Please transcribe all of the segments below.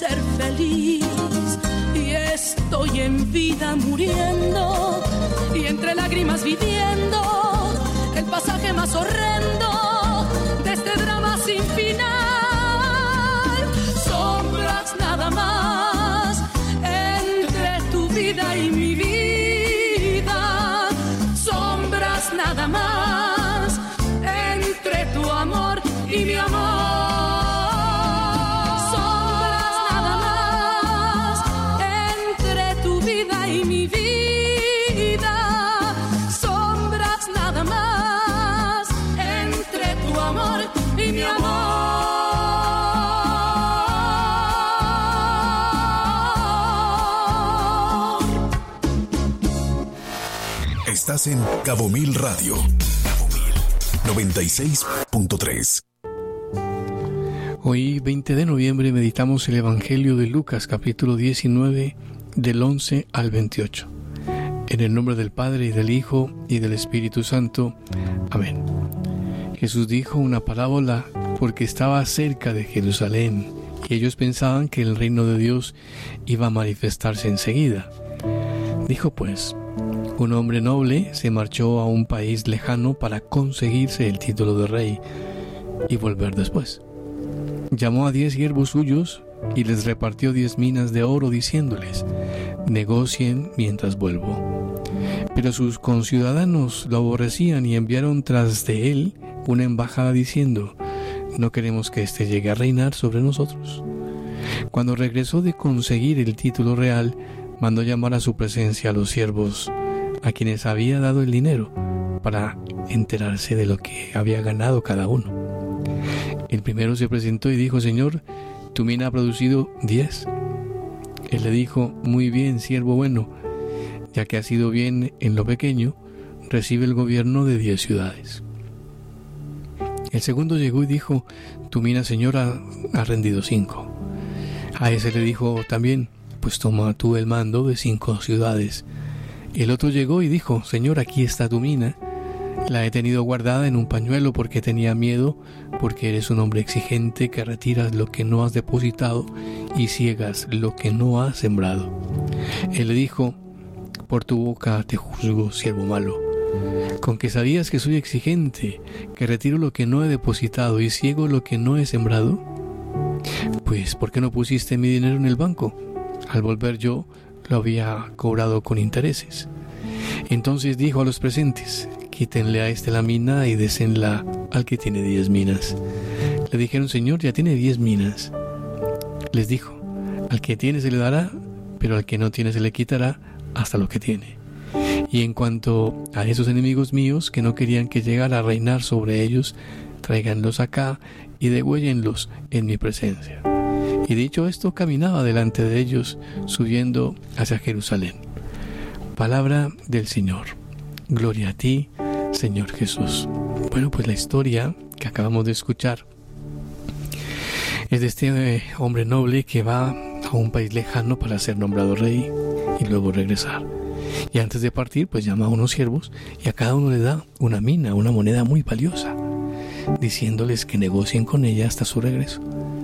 ser feliz. Y estoy en vida muriendo y entre lágrimas viviendo el pasaje más horrendo de este drama sin final. Sombras nada más entre tu vida y mi vida. Sombras nada más entre tu amor y mi amor. Estás en Cabo Mil Radio. Cabo Mil 96.3. Hoy, 20 de noviembre, meditamos el Evangelio de Lucas, capítulo 19, del 11 al 28. En el nombre del Padre, y del Hijo, y del Espíritu Santo. Amén. Jesús dijo una parábola porque estaba cerca de Jerusalén, y ellos pensaban que el reino de Dios iba a manifestarse enseguida. Dijo pues: un hombre noble se marchó a un país lejano para conseguirse el título de rey y volver después. Llamó a 10 siervos suyos y les repartió 10 minas de oro, diciéndoles: negocien mientras vuelvo. Pero sus conciudadanos lo aborrecían y enviaron tras de él una embajada diciendo: no queremos que éste llegue a reinar sobre nosotros. Cuando regresó de conseguir el título real, mandó llamar a su presencia a los siervos a quienes había dado el dinero para enterarse de lo que había ganado cada uno. El primero se presentó y dijo: Señor, tu mina ha producido 10. Él le dijo: muy bien, siervo bueno, ya que has sido bien en lo pequeño, recibe el gobierno de 10 ciudades. El segundo llegó y dijo: tu mina, Señor, ha rendido 5. A ese le dijo también: pues toma tú el mando de 5 ciudades. El otro llegó y dijo: Señor, aquí está tu mina. La he tenido guardada en un pañuelo porque tenía miedo, porque eres un hombre exigente que retiras lo que no has depositado y ciegas lo que no has sembrado. Él le dijo: por tu boca te juzgo, siervo malo. Con que sabías que soy exigente, que retiro lo que no he depositado y ciego lo que no he sembrado, pues ¿por qué no pusiste mi dinero en el banco? Al volver yo lo había cobrado con intereses. Entonces dijo a los presentes: quítenle a este la mina y désenla al que tiene 10 minas. Le dijeron: Señor, ya tiene 10 minas. Les dijo: al que tiene se le dará, pero al que no tiene se le quitará hasta lo que tiene. Y en cuanto a esos enemigos míos que no querían que llegara a reinar sobre ellos, tráiganlos acá y degüéllenlos en mi presencia. Y dicho esto, caminaba delante de ellos, subiendo hacia Jerusalén. Palabra del Señor. Gloria a ti, Señor Jesús. Bueno, pues la historia que acabamos de escuchar es de este hombre noble que va a un país lejano para ser nombrado rey y luego regresar. Y antes de partir, pues llama a unos siervos y a cada uno le da una mina, una moneda muy valiosa, diciéndoles que negocien con ella hasta su regreso.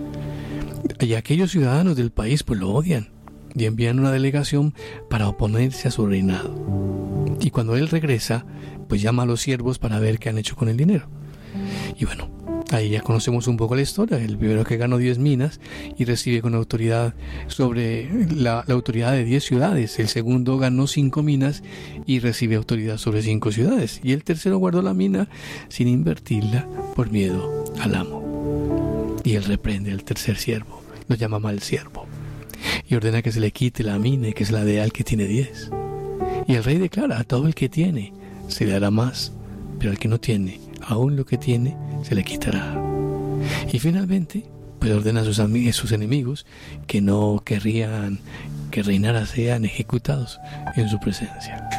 Y aquellos ciudadanos del país pues lo odian y envían una delegación para oponerse a su reinado. Y cuando él regresa, pues llama a los siervos para ver qué han hecho con el dinero. Y bueno, ahí ya conocemos un poco la historia. El primero que ganó 10 minas y recibe con autoridad sobre la autoridad de 10 ciudades. El segundo ganó 5 minas y recibe autoridad sobre 5 ciudades. Y el tercero guardó la mina sin invertirla por miedo al amo. Y él reprende al tercer siervo, lo llama mal siervo, y ordena que se le quite la mina y que se la dé al que tiene 10. Y el rey declara: a todo el que tiene se le dará más, pero al que no tiene, aún lo que tiene, se le quitará. Y finalmente, pues ordena a sus enemigos que no querrían que reinara sean ejecutados en su presencia.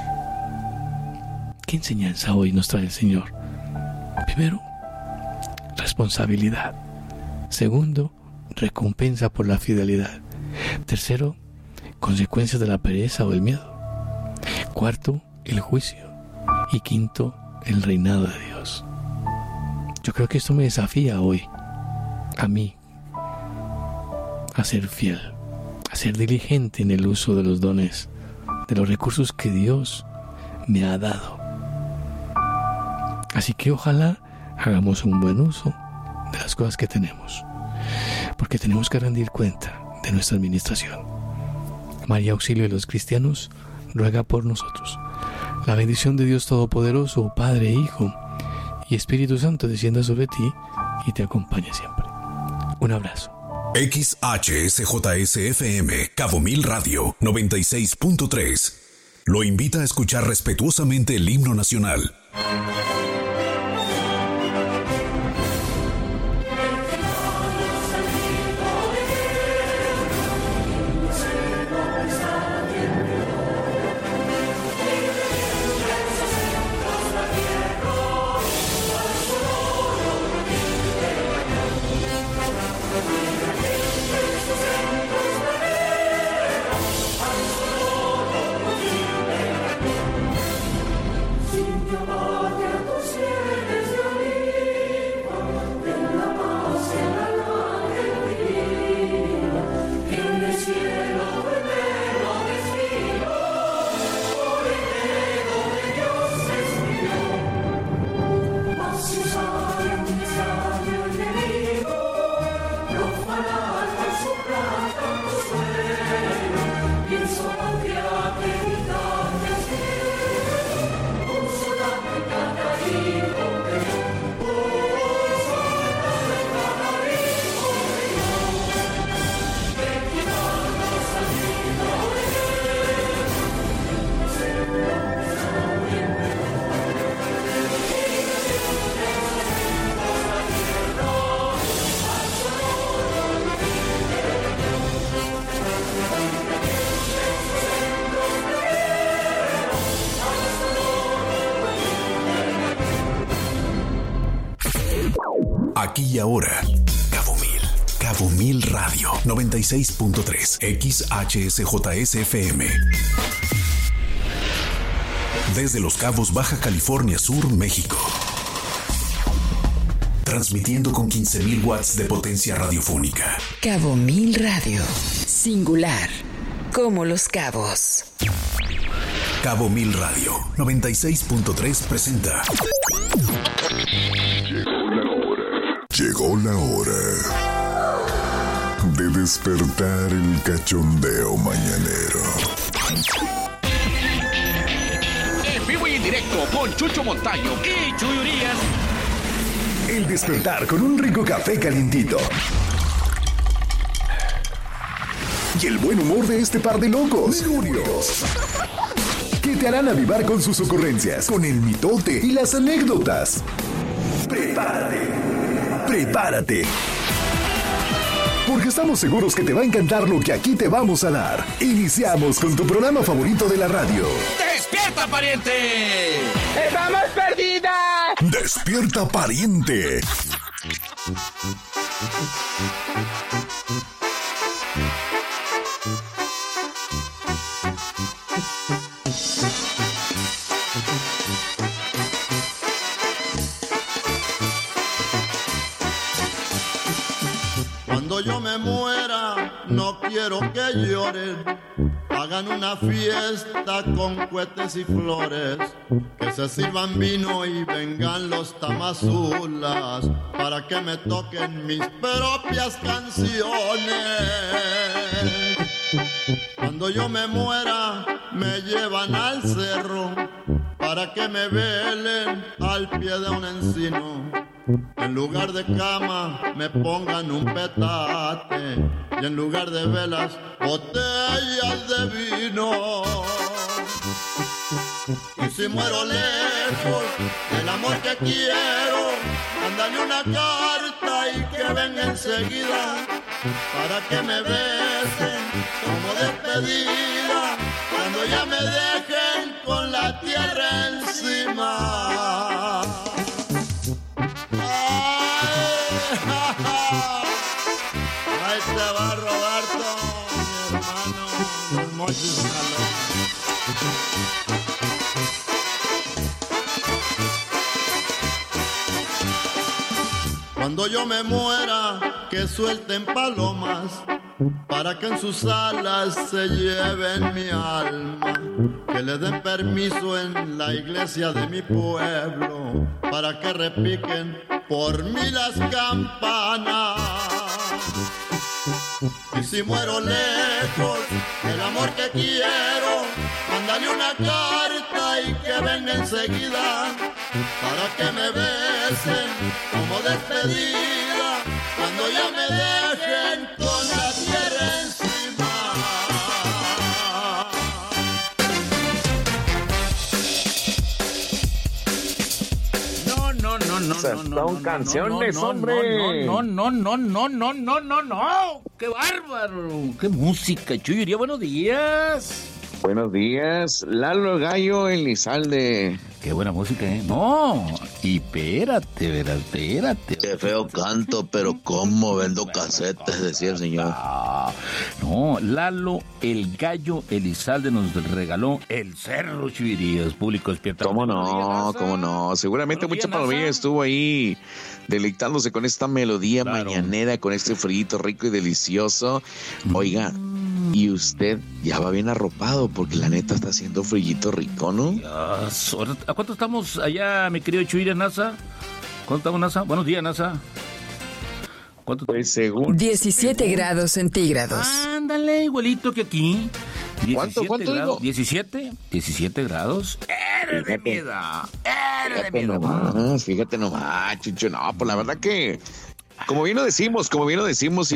¿Qué enseñanza hoy nos trae el Señor? Primero, responsabilidad. Segundo, recompensa por la fidelidad. Tercero, consecuencias de la pereza o el miedo. Cuarto, el juicio. Y quinto, el reinado de Dios. Yo creo que esto me desafía hoy, a mí, a ser fiel, a ser diligente en el uso de los dones, de los recursos que Dios me ha dado. Así que ojalá hagamos un buen uso de las cosas que tenemos, porque tenemos que rendir cuenta de nuestra administración. María, auxilio de los cristianos, ruega por nosotros. La bendición de Dios Todopoderoso, Padre, Hijo y Espíritu Santo descienda sobre ti y te acompañe siempre. Un abrazo. XHSJSFM, Cabo Mil Radio, 96.3. Lo invita a escuchar respetuosamente el himno nacional. Aquí y ahora, Cabo Mil Radio, 96.3, XHSJSFM. Desde Los Cabos, Baja California Sur, México. Transmitiendo con 15.000 watts de potencia radiofónica. Cabo Mil Radio, singular, como Los Cabos. Cabo Mil Radio, 96.3 presenta... Llegó la hora de despertar el cachondeo mañanero. En vivo y en directo con Chucho Montaño y Chuy Urias. El despertar con un rico café calientito. Y el buen humor de este par de locos, Lurios, que te harán avivar con sus ocurrencias, con el mitote y las anécdotas. Prepárate. Porque estamos seguros que te va a encantar lo que aquí te vamos a dar. Iniciamos con tu programa favorito de la radio. ¡Despierta, pariente! ¡Estamos perdidas! ¡Despierta, pariente! Cuando yo me muera, no quiero que lloren. Hagan una fiesta con cohetes y flores. Que se sirvan vino y vengan los tamazulas para que me toquen mis propias canciones. Cuando yo me muera, me llevan al cerro para que me velen al pie de un encino. En lugar de cama me pongan un petate y en lugar de velas botellas de vino. Y si muero lejos del amor que quiero, mándale una carta y que venga enseguida para que me besen como despedida cuando ya me dejen con la tierra encima. Ahí te va Roberto, mi hermano, los mochis Jalón. Cuando yo me muera, que suelten palomas para que en sus alas se lleven mi alma, que le den permiso en la iglesia de mi pueblo, para que repiquen por mí las campanas. Y si muero lejos del amor que quiero, mándale una carta y que venga enseguida, para que me besen como despedida, cuando ya me dejen con la tierra encima. Son canciones, hombre. No. ¡Qué bárbaro! ¡Qué música, Chuyo! Buenos días. Buenos días, Lalo el Gallo Elizalde. Qué buena música, ¿eh? No, y espérate, verás, espérate. Qué feo canto, pero cómo vendo casetes, decía el señor. No, Lalo el Gallo Elizalde nos regaló El Cerro, Chuyirías, público despierta. ¿Cómo no? Seguramente mucha palomilla estuvo ahí deleitándose con esta melodía mañanera, con este frito rico y delicioso. Oiga, y usted ya va bien arropado, porque la neta está haciendo frillito rico, ¿no? ¿A cuánto estamos allá, mi querido Chuy NASA? ¿Cuánto estamos, NASA? Buenos días, NASA. ¿Cuánto? Pues según 17 grados centígrados. Ándale, igualito que aquí. ¿Cuánto digo? 17 grados. ¡Eres de miedo! Fíjate nomás, Chucho. No, pues la verdad que, como bien lo decimos y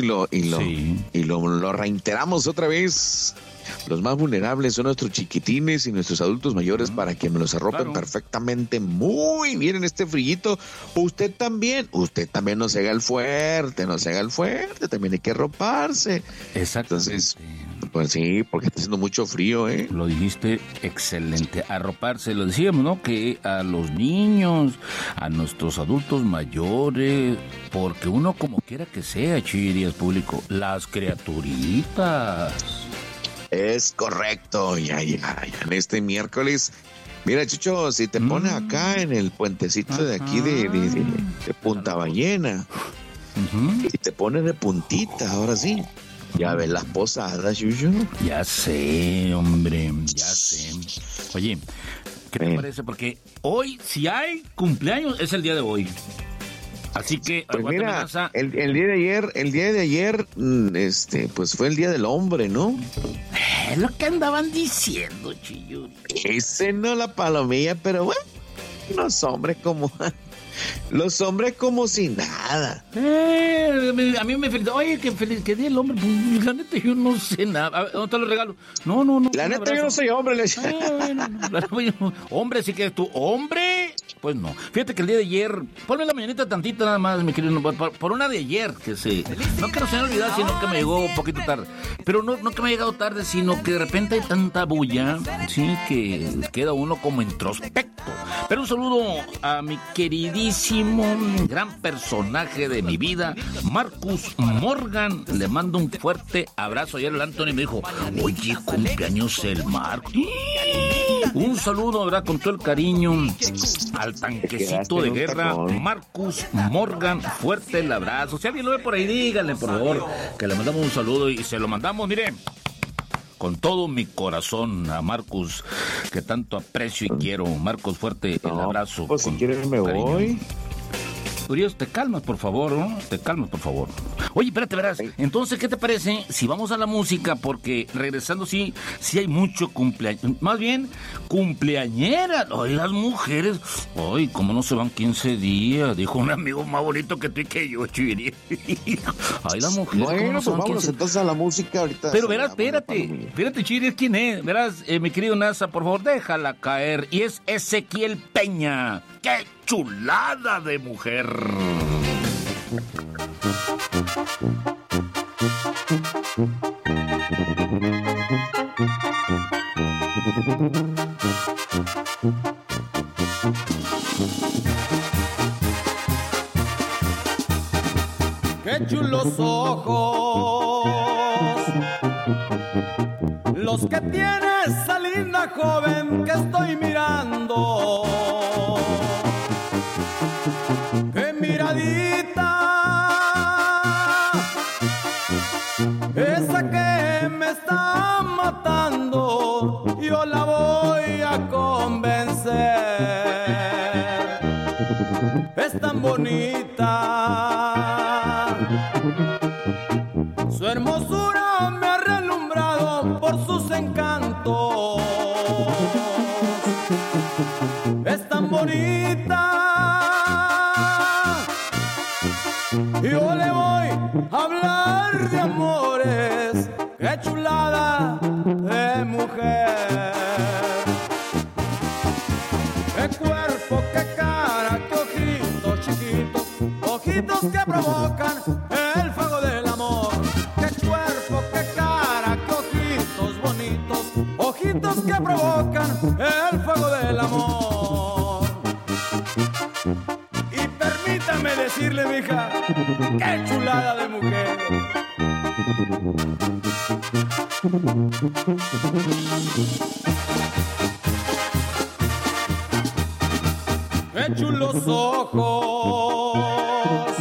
lo reiteramos otra vez, los más vulnerables son nuestros chiquitines y nuestros adultos mayores, para que me los arropen perfectamente muy bien en este frillito. Usted también no se haga el fuerte, también hay que arroparse. Exacto. Entonces, pues sí, porque está haciendo mucho frío, ¿eh? Lo dijiste excelente, arroparse, lo decíamos, ¿no? Que a los niños, a nuestros adultos mayores, porque uno como quiera que sea, Chirías público, las criaturitas. Es correcto, ya en este miércoles. Mira, Chucho, si te pones acá en el puentecito de aquí de Punta Ballena, y te pones de puntita, ahora sí, ya ves las posadas, Chucho. Ya sé, hombre, ya sé. Oye, ¿qué te parece? Porque hoy, si hay cumpleaños, es el día de hoy. Así que, pues mira, el día de ayer, pues fue el día del hombre, ¿no? Es lo que andaban diciendo, Chiyuri. Ese no la palomilla, pero bueno, los hombres como si nada. A mí me felicitó, oye, que día el hombre, pues, la neta yo no sé nada. ¿Dónde te lo regalo? No. La neta yo no soy hombre, le decía. Hombre, sí que es tu hombre. Pues no. Fíjate que el día de ayer, ponme la mañanita tantita nada más, mi querido, por una de ayer, que sí. No que no se me olvidó, sino que me llegó un poquito tarde. Pero no que me ha llegado tarde, sino que de repente hay tanta bulla, sí, que queda uno como introspecto. Pero un saludo a mi queridísimo, gran personaje de mi vida, Marcus Morgan. Le mando un fuerte abrazo. Ayer el Anthony me dijo, oye, cumpleaños el Marcus. Un saludo, ¿verdad? Con todo el cariño al tanquecito de guerra, Marcus Morgan. Fuerte el abrazo. Si alguien lo ve por ahí, díganle, por favor, que le mandamos un saludo y se lo mandamos, mire, con todo mi corazón a Marcus, que tanto aprecio y quiero. Marcus, fuerte el abrazo. Pues si quieres me voy. Urias, te calmas, por favor, ¿no? Te calmas, por favor. Oye, espérate, verás. Entonces, ¿qué te parece si vamos a la música? Porque regresando, sí hay mucho cumpleaños. Más bien, cumpleañeras. Ay, las mujeres. Ay, ¿cómo no se van 15 días? Dijo un amigo más bonito que tú y que yo, Chiri. Ay, las mujeres. Bueno, pues vámonos entonces a la música ahorita. Pero verás, espérate, Chiri, ¿quién es? Verás, mi querido NASA, por favor, déjala caer. Y es Ezequiel Peña. ¡Qué chulada de mujer! ¡Qué chulos ojos! Los que tiene esa linda joven que estoy mirando. ¡Qué miradita! Es bonita. Su hermosura me ha relumbrado por sus encantos. Es tan bonita. Yo le voy a hablar de amores. ¡Qué chulada de mujer! ¡Qué cuerpo, qué cara, qué ojitos chiquitos! Ojitos que provocan el fuego del amor. ¡Qué cuerpo, qué cara, qué ojitos bonitos! Ojitos que provocan el fuego del amor. Y permítame decirle, mija, ¡qué chulada de mujer! ¡Qué chulos ojos!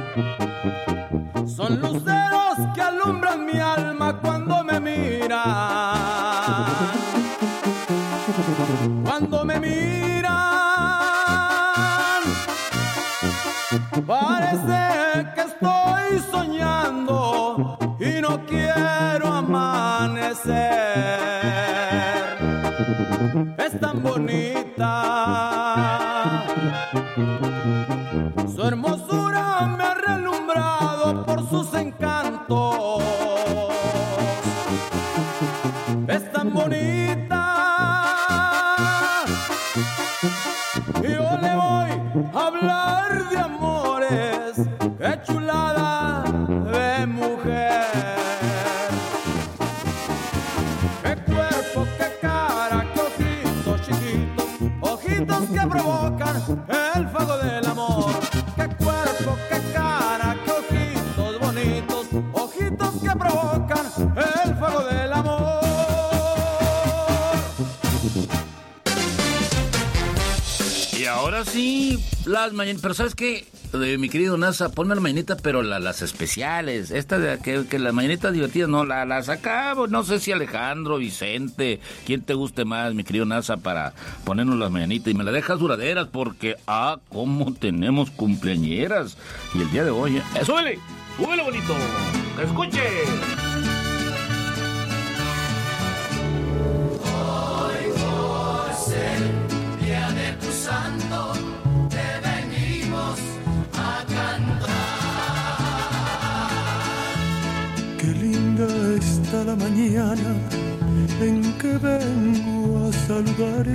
Son luceros que alumbran mi alma cuando me miran. Cuando me miran, parece que estoy soñando y no quiero amanecer. Es tan bonita. Su hermosura me ha relumbrado por sus encantos. Es tan bonita. Yo le voy a hablar de amores. ¡Qué chulada de mujer! ¡Qué cuerpo, qué cara, qué ojitos chiquitos! Ojitos que provocan el fuego del amor. ¡Qué cuerpo, qué cara, qué ojitos bonitos! Ojitos que provocan el fuego del amor. Y ahora sí, las mañanitas. Pero ¿sabes qué? Mi querido Nasa, ponme la mañanita, pero las especiales. Esta de que las mañanitas divertidas, no, las acabo. No sé si Alejandro, Vicente, quién te guste más, mi querido Nasa, para ponernos las mañanitas. Y me las dejas duraderas porque, cómo tenemos cumpleañeras. Y el día de hoy, súbele, súbele bonito, que escuche. Hoy por ser día de tu santo, te venimos a cantar. Qué linda está la mañana en que vengo a saludarte.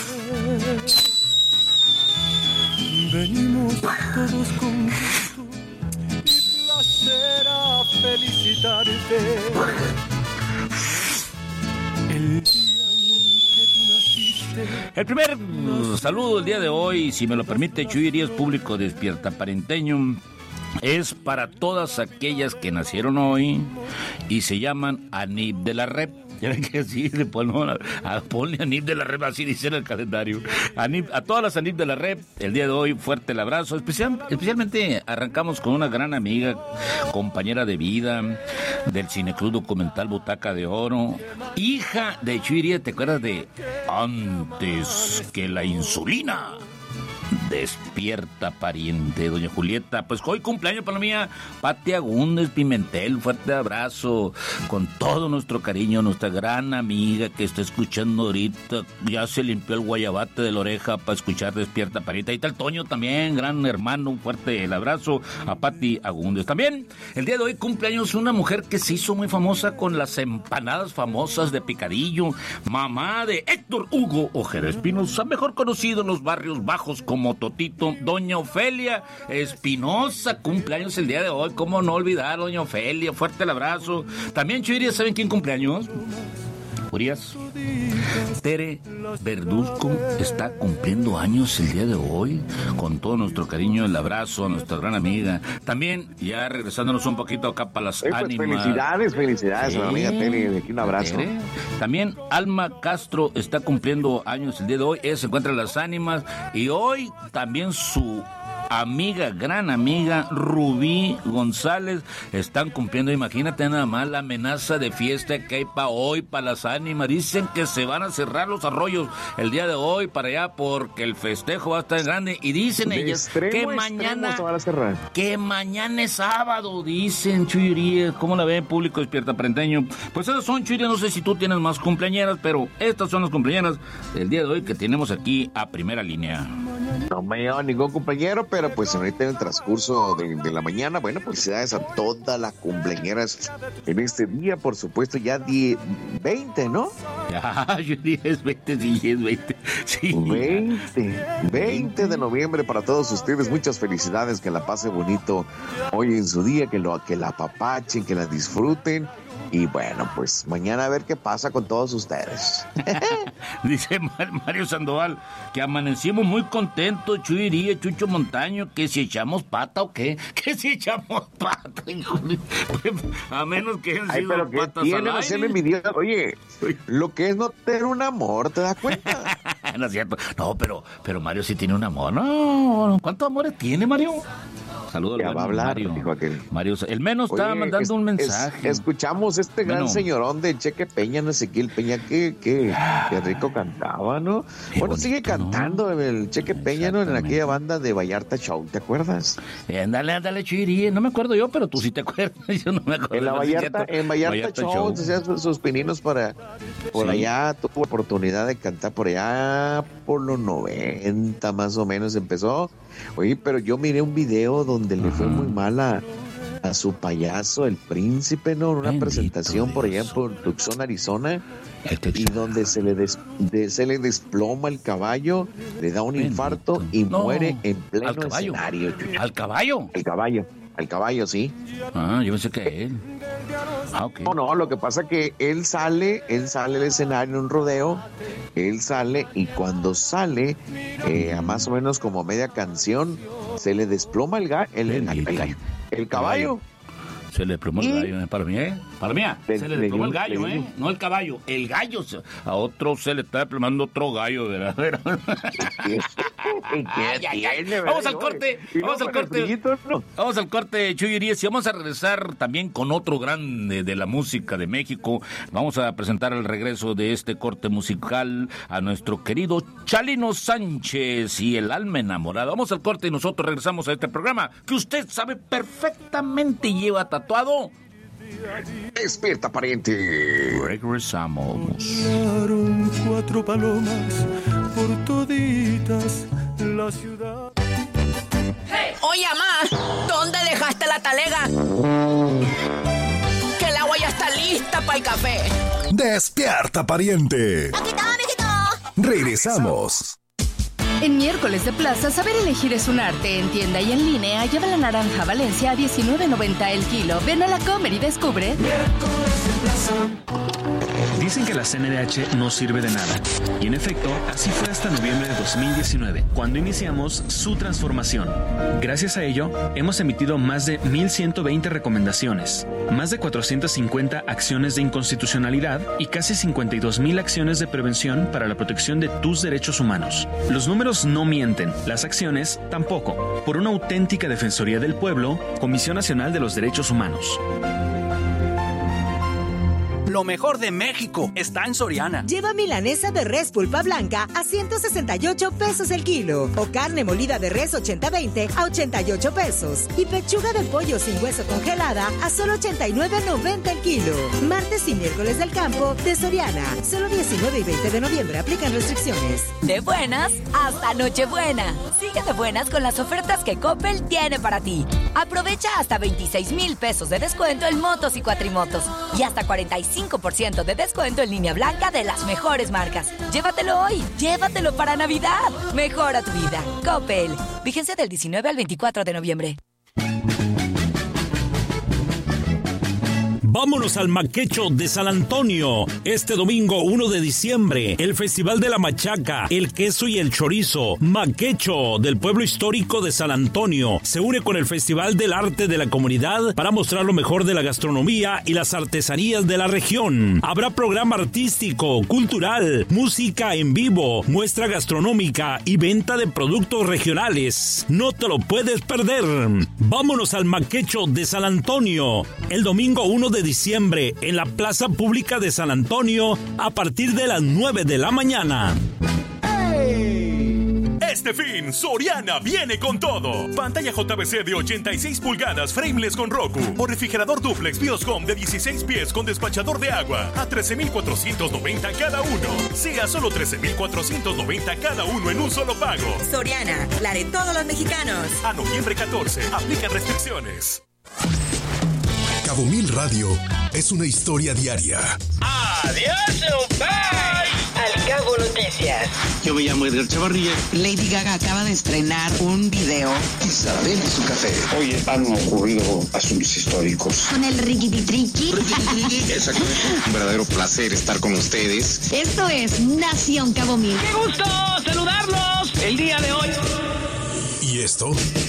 Venimos todos con gusto y placer a felicitarte. El día en que tú naciste. El primer saludo del día de hoy, si me lo permite, Chuyirías Público Despierta Parenteño, es para todas aquellas que nacieron hoy y se llaman Anib de la Rep. Ya ven que así le ponle Anib de la Rep, así dice en el calendario. A todas las Anib de la Rep, el día de hoy, fuerte el abrazo. Especialmente arrancamos con una gran amiga, compañera de vida del Cineclub Documental Butaca de Oro, hija de Chuyiría, ¿te acuerdas de Antes que la insulina? Despierta, pariente, doña Julieta. Pues hoy cumpleaños para la mía Pati Agúndez Pimentel. Fuerte abrazo, con todo nuestro cariño, nuestra gran amiga que está escuchando ahorita. Ya se limpió el guayabate de la oreja para escuchar Despierta, pariente. Ahí está el Toño también, gran hermano. Un fuerte el abrazo a Pati Agúndez. También el día de hoy cumpleaños una mujer que se hizo muy famosa con las empanadas famosas de Picadillo, mamá de Héctor Hugo Ojeda Espinosa, mejor conocido en los barrios bajos como Totito, doña Ofelia Espinosa, cumpleaños el día de hoy. ¿Cómo no olvidar, doña Ofelia? Fuerte el abrazo. También, Chuyirías, ¿saben quién cumpleaños? Urias. Tere Verduzco está cumpliendo años el día de hoy. Con todo nuestro cariño, el abrazo a nuestra gran amiga. También, ya regresándonos un poquito acá para las ánimas. Felicidades a la amiga Tere. Aquí un abrazo. Tere. También Alma Castro está cumpliendo años el día de hoy. Ella se encuentra en las ánimas. Y hoy también su amiga, gran amiga Rubí González. Están cumpliendo, imagínate nada más la amenaza de fiesta que hay para hoy, para las ánimas. Dicen que se van a cerrar los arroyos el día de hoy para allá porque el festejo va a estar grande. Y dicen ellas que mañana, que mañana es sábado, dicen, Chuyuría. ¿Cómo la ve el público despierta prenteño? Pues esas son, Chuyuría, no sé si tú tienes más cumpleañeras, pero estas son las cumpleañeras del día de hoy que tenemos aquí a primera línea. No me llevo ningún compañero, pero pues ahorita en el transcurso de la mañana, bueno, felicidades a todas las cumpleañeras en este día, por supuesto, ya 20, ¿no? Ya, Chuyuría, es 20, sí, es 20. Sí. 20 de noviembre para todos ustedes, muchas felicidades, que la pase bonito hoy en su día, que la apapachen, que la disfruten. Y bueno, pues mañana a ver qué pasa con todos ustedes. Dice Mario Sandoval que amanecimos muy contentos, Chuyuría, Chucho Montaño, que si echamos pata o qué, que si echamos pata, híjole. A menos que hayan sido pero patas tiene, al aire. Oye, lo que es no tener un amor, ¿te das cuenta? No es cierto. No, pero Mario sí tiene un amor. No, ¿cuántos amores tiene, Mario? Saludos ya al va a hablar, Mario. Dijo aquel. Mario, el menos estaba mandando un mensaje. Escuchamos este gran señorón de Cheque Peña, Ezequiel Peña, que rico cantaba, ¿no? Qué bueno, bonito, sigue cantando, ¿no? El Cheque Peña, ¿no? En aquella banda de Vallarta Show, ¿te acuerdas? Ándale, Chuyuría. No me acuerdo yo, pero tú sí te acuerdas. Yo no me acuerdo. En Vallarta Show, hacías sus pininos por allá, tuvo oportunidad de cantar por allá por los 90 más o menos empezó. Oye, pero yo miré un video donde le fue muy mal a su payaso, el príncipe, ¿no? Una presentación por allá en Tucson, Arizona, y donde se le desploma el caballo, le da un infarto y muere en pleno escenario. ¿Al caballo? Al caballo, sí. Ah, yo pensé que él. Okay. No, lo que pasa es que él sale al escenario en un rodeo, él sale y cuando sale, a más o menos como media canción, se le desploma el caballo. Se le desplomó el gallo, para mí, se le desplomó el gallo, no el caballo, el gallo, a otro se le está desplomando otro gallo, ¿verdad? Vamos al corte, Chuyuría, y vamos a regresar también con otro grande de la música de México. Vamos a presentar el regreso de este corte musical a nuestro querido Chalino Sánchez y el alma enamorada. Vamos al corte y nosotros regresamos a este programa que usted sabe perfectamente y lleva tatuado. Despierta, pariente. Regresamos. Volaron 4 palomas por toditas la ciudad. Hey. Oye, mamá, ¿dónde dejaste la talega? Que el agua ya está lista para el café. Despierta, pariente. Aquí está, mijito. Regresamos. En miércoles de plaza, saber elegir es un arte. En tienda y en línea, lleva la naranja Valencia a $19.90 el kilo. Ven a la Comer y descubre. Miércoles de plaza. Dicen que la CNDH no sirve de nada. Y en efecto, así fue hasta noviembre de 2019, cuando iniciamos su transformación. Gracias a ello, hemos emitido más de 1,120 recomendaciones, más de 450 acciones de inconstitucionalidad y casi 52,000 acciones de prevención para la protección de tus derechos humanos. Los números no mienten, las acciones tampoco. Por una auténtica defensoría del pueblo, Comisión Nacional de los Derechos Humanos. Lo mejor de México está en Soriana. Lleva milanesa de res pulpa blanca a 168 pesos el kilo. O carne molida de res 80-20 a 88 pesos. Y pechuga de pollo sin hueso congelada a solo 89.90 el kilo. Martes y miércoles del campo de Soriana. Solo 19 y 20 de noviembre aplican restricciones. De buenas hasta Nochebuena. Sigue de buenas con las ofertas que Coppel tiene para ti. Aprovecha hasta 26,000 pesos de descuento en motos y cuatrimotos. Y hasta 45% de descuento en línea blanca de las mejores marcas. Llévatelo hoy, llévatelo para Navidad. Mejora tu vida. Coppel. Vigencia del 19 al 24 de noviembre. Vámonos al Maquecho de San Antonio. Este domingo 1 de diciembre, el Festival de la Machaca, el Queso y el Chorizo. Maquecho del pueblo histórico de San Antonio se une con el Festival del Arte de la comunidad para mostrar lo mejor de la gastronomía y las artesanías de la región. Habrá programa artístico, cultural, música en vivo, muestra gastronómica y venta de productos regionales. No te lo puedes perder. Vámonos al Maquecho de San Antonio el domingo 1 de diciembre en la Plaza Pública de San Antonio a partir de las 9 de la mañana. Este fin, Soriana viene con todo. Pantalla JVC de 86 pulgadas frameless con Roku o refrigerador duplex Bioscom de 16 pies con despachador de agua a 13,490 cada uno. Sí, a solo 13,490 cada uno en un solo pago. Soriana, la de todos los mexicanos. A noviembre 14, aplican restricciones. Cabo Mil Radio es una historia diaria. ¡Adiós, bye! Al Cabo Noticias. Yo me llamo Edgar Chavarría. Lady Gaga acaba de estrenar un video. Isabel y su café. Oye, han ocurrido asuntos históricos. Con el riquititriqui. Exactamente. Un verdadero placer estar con ustedes. Esto es Nación Cabo Mil. ¡Qué gusto saludarlos el día de hoy! ¿Y esto?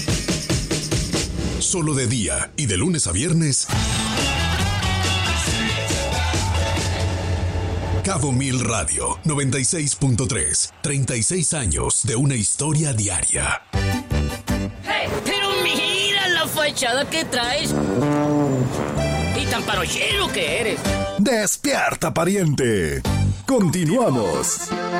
Solo de día y de lunes a viernes. Cabo Mil Radio 96.3. 36 años de una historia diaria. Hey, pero mira la fachada que traes. Y tan parochero que eres. ¡Despierta, pariente! Continuamos.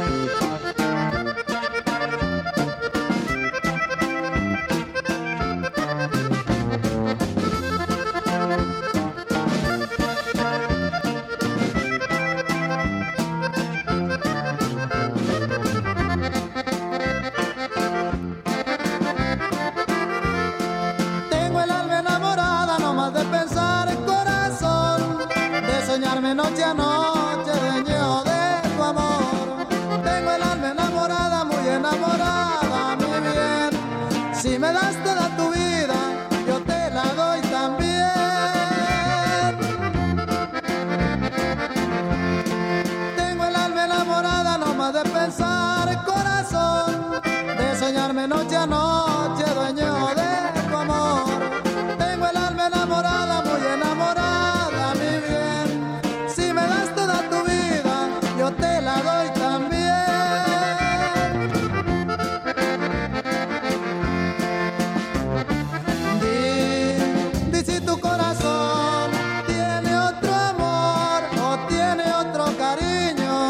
Noche a noche, dueño de tu amor. Tengo el alma enamorada, muy enamorada, mi bien. Si me das toda tu vida, yo te la doy también. Tengo el alma enamorada, no más de pensar, corazón. De soñarme noche a noche, dueño de tu amor. Tengo el alma enamorada, muy enamorada, mi bien. Yo te la doy también. Di si tu corazón tiene otro amor o tiene otro cariño.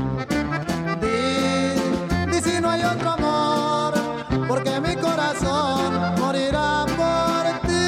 Di si no hay otro amor, porque mi corazón morirá por ti.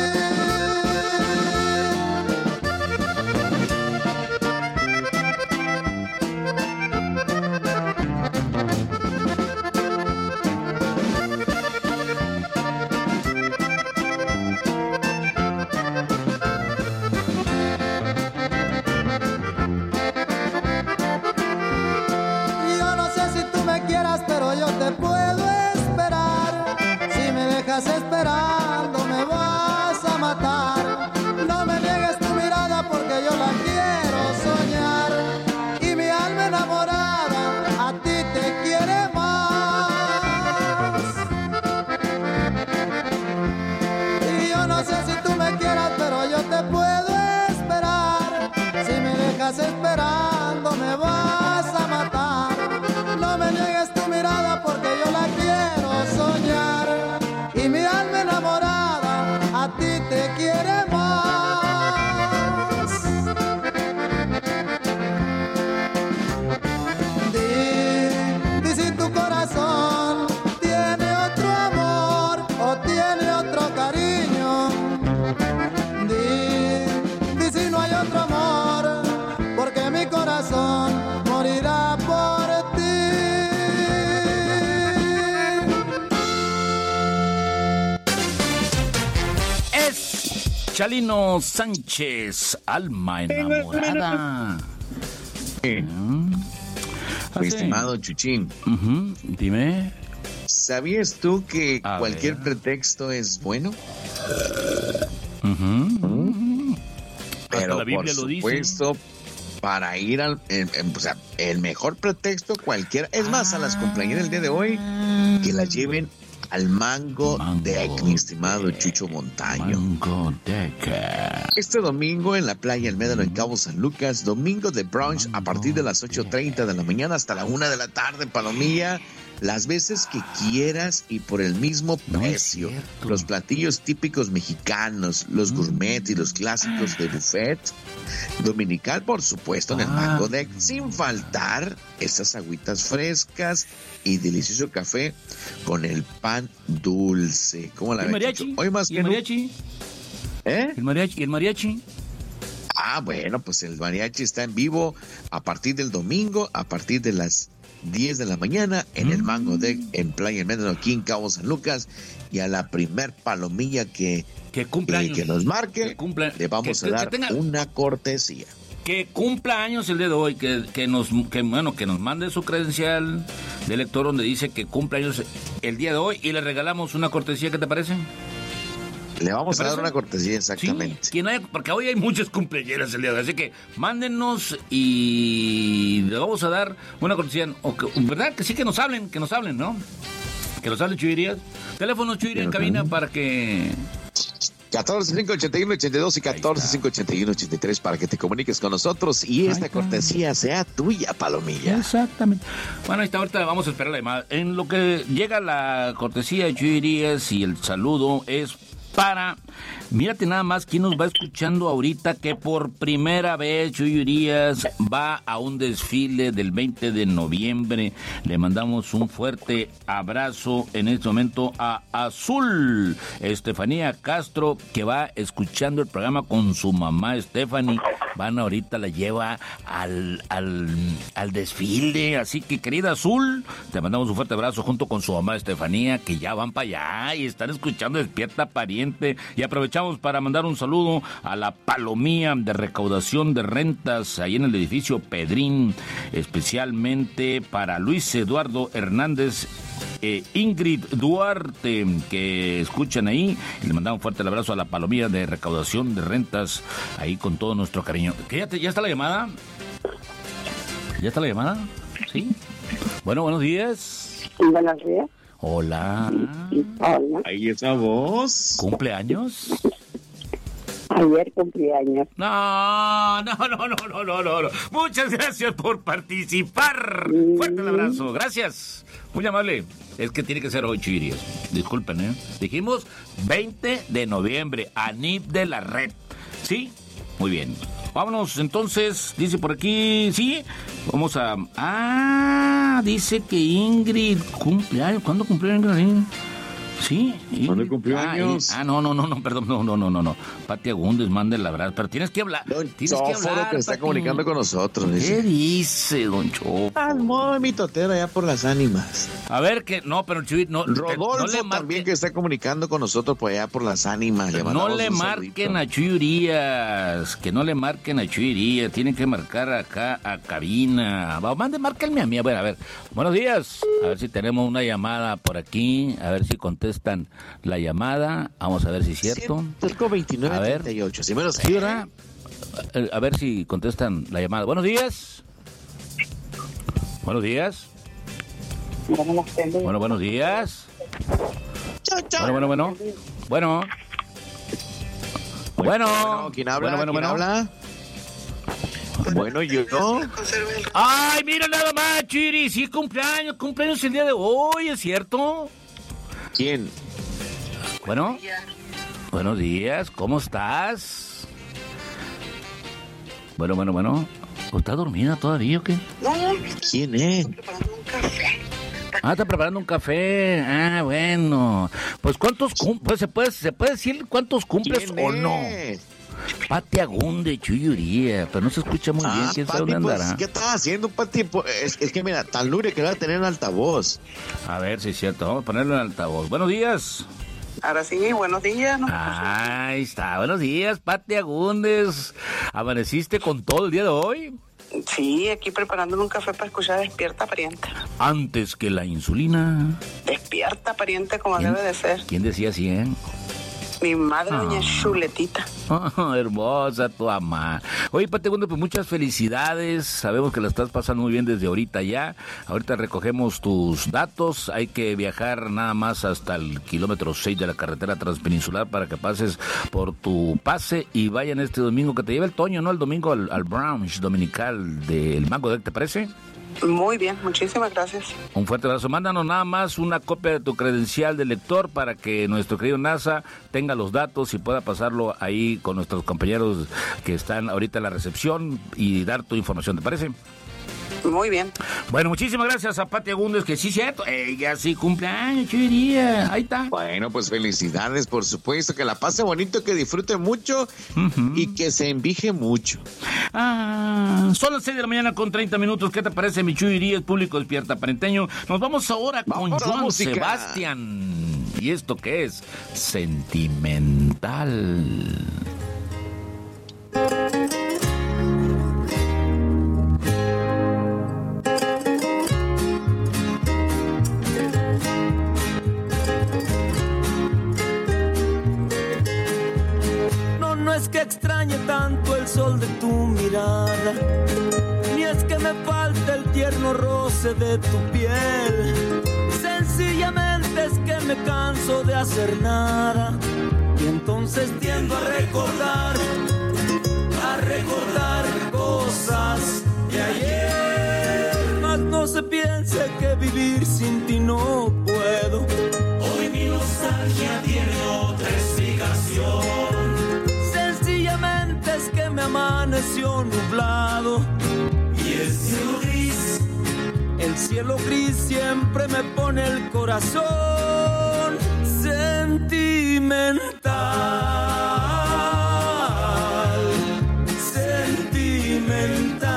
Esperando me vas a matar. No me niegues tu mirada porque yo la quiero soñar. Y mi alma enamorada a ti te quiere más. Y yo no sé si tú me quieras, pero yo te puedo esperar. Si me dejas esperando me vas a matar. No me niegues tu mirada porque yo la quiero soñar. Y mi alma enamorada a ti te quiere más. Di si tu corazón tiene otro amor o tiene otro cariño. Di si no hay otro amor, porque mi corazón morirá por ti. Chalino Sánchez, alma enamorada. Mi estimado Chuchín. Dime. ¿Sabías tú que cualquier pretexto es bueno? Pero la Biblia por lo supuesto, para ir o sea, el mejor pretexto cualquiera, es más, a las cumpleañeras del día de hoy, que las lleven al Mango Deck, mi estimado Chucho Montaño. Mango Deck. Este domingo en la playa El Médano en Cabo San Lucas, domingo de brunch a partir de las 8:30 de la mañana hasta la 1 de la tarde, Palomilla. Las veces que quieras y por el mismo precio. Los platillos típicos mexicanos, los gourmet y los clásicos de buffet dominical, por supuesto, en el Mango Deck. Sin faltar esas agüitas frescas y delicioso café con el pan dulce. ¿Cómo la ves? ¿Mariachi? Hoy más ¿Y que el mariachi? ¿El mariachi? Ah, bueno, pues el mariachi está en vivo a partir del domingo, a partir de las 10 de la mañana en el Mango Deck en Playa El Médano, aquí en Cabo San Lucas, y a la primer palomilla que nos marque, le vamos a dar una cortesía. Que cumpla años el día de hoy, que nos mande su credencial de lector donde dice que cumple años el día de hoy y le regalamos una cortesía. ¿Qué te parece? Le vamos a dar una cortesía, exactamente. Sí, porque hoy hay muchas cumpleañeras el día de hoy, así que mándenos y le vamos a dar una cortesía. ¿Verdad? Que sí, que nos hablen, ¿no? Que nos hablen, Chuyerías. Teléfono Chuyería en cabina para que... 14-581-82 y 14-581-83 para que te comuniques con nosotros y esta cortesía sea tuya, Palomilla. Exactamente. Bueno, ahorita vamos a esperar la llamada. En lo que llega la cortesía de Chuyerías y el saludo es para... Mírate nada más quién nos va escuchando ahorita, que por primera vez Chuyerías va a un desfile del 20 de noviembre. Le mandamos un fuerte abrazo en este momento a Azul Estefanía Castro, que va escuchando el programa con su mamá Stephanie. Van ahorita, la lleva al desfile. Así que, querida Azul, te mandamos un fuerte abrazo junto con su mamá Estefanía, que ya van para allá y están escuchando Despierta Pariente. Y aprovechamos para mandar un saludo a la Palomía de recaudación de rentas ahí en el edificio Pedrín, especialmente para Luis Eduardo Hernández, Ingrid Duarte, que escuchan ahí, y le mandamos un fuerte abrazo a la Palomía de recaudación de rentas ahí con todo nuestro cariño. ¿Ya está la llamada? ¿Ya está la llamada? ¿Sí? Bueno, buenos días. Buenos días. Hola. Hola. Ahí esa voz. ¿Cumpleaños? Ayer cumpleaños. No. Muchas gracias por participar. Fuerte el abrazo. Gracias. Muy amable. Es que tiene que ser hoy, Chuyerías. Disculpen, Dijimos 20 de noviembre, ANIP de la red. ¿Sí? Muy bien. Vámonos, entonces, dice por aquí, ¿sí? Vamos a... dice que Ingrid cumpleaños. ¿Cuándo cumplió Ingrid? Sí. ¿Cuándo cumplió años? No, perdón, no. Pati Agúndez, manda el abrazo. Pero tienes que hablar. Tienes que hablar, que está comunicando con nosotros. ¿Qué dice, don Chofo? Muy mi totero allá por las ánimas. A ver, que no, pero Chuy, no. Rodolfo también, que está comunicando con nosotros por allá por las ánimas. No le marquen a Chuyerías, que no le marquen a Chuyerías. Tienen que marcar acá a cabina. Márquenme a mí. A ver. Buenos días. A ver si tenemos una llamada por aquí. A ver si contestan la llamada. Vamos a ver si es cierto. 2938. Si me lo sé. ¿Sí, verdad? A ver si contestan la llamada. Buenos días. Buenos días. Bueno, buenos días. Bueno. ¿Quién habla? ¿Quién habla? Bueno, yo no. Ay, mira nada más, Chiri. Sí, cumpleaños el día de hoy, ¿es cierto? ¿Quién? Bueno. Buenos días, ¿cómo estás? Bueno. ¿Estás dormida todavía o qué? No. ¿Quién es? Está preparando un café. Bueno. Pues ¿cuántos cumples? ¿Se puede decir cuántos cumples o no? Pati Agúndez, Chuyerías, pero no se escucha muy bien. ¿Quién sabe dónde andará? ¿Qué estás haciendo, Pati? Es que mira, tan lure que lo va a tener en altavoz. A ver si es cierto, vamos a ponerlo en altavoz. Buenos días. Ahora sí, buenos días. ¿No? Ahí está, buenos días, Pati Agúndez. ¿Amaneciste con todo el día de hoy? Sí, aquí preparándome un café para escuchar Despierta Pariente. Antes que la insulina. Despierta Pariente como debe de ser. ¿Quién decía así, Mi madre, doña Chuletita. Hermosa tu mamá. Oye, Pati Agunde, pues muchas felicidades. Sabemos que la estás pasando muy bien desde ahorita ya. Ahorita recogemos tus datos. Hay que viajar nada más hasta el kilómetro 6 de la carretera transpeninsular para que pases por tu pase y vayan este domingo, que te lleve el Toño, ¿no? El domingo al brunch dominical del Mango Deck, ¿te parece? Muy bien, muchísimas gracias. Un fuerte abrazo. Mándanos nada más una copia de tu credencial de lector para que nuestro querido NASA tenga los datos y pueda pasarlo ahí con nuestros compañeros que están ahorita en la recepción y dar tu información, ¿te parece? Muy bien. Bueno, muchísimas gracias a Pati Agundes, que sí es cierto, ella sí cumpleaños, yo diría, ahí está. Bueno, pues felicidades, por supuesto, que la pase bonito, que disfrute mucho y que se envije mucho. Son las 6 de la mañana con 30 minutos, ¿qué te parece, mi Chuy Díaz, público despierta parenteño? Nos vamos ahora con Joan Sebastián. ¿Y esto qué es? Sentimental. No es que extrañe tanto el sol de tu mirada, ni es que me falte el tierno roce de tu piel. Sencillamente es que me canso de hacer nada y entonces tiendo a recordar cosas de ayer. Mas no se piense que vivir sin ti no puedo. Hoy mi nostalgia tiene otra explicación. Es que me amaneció nublado y el cielo gris siempre me pone el corazón sentimental, sentimental.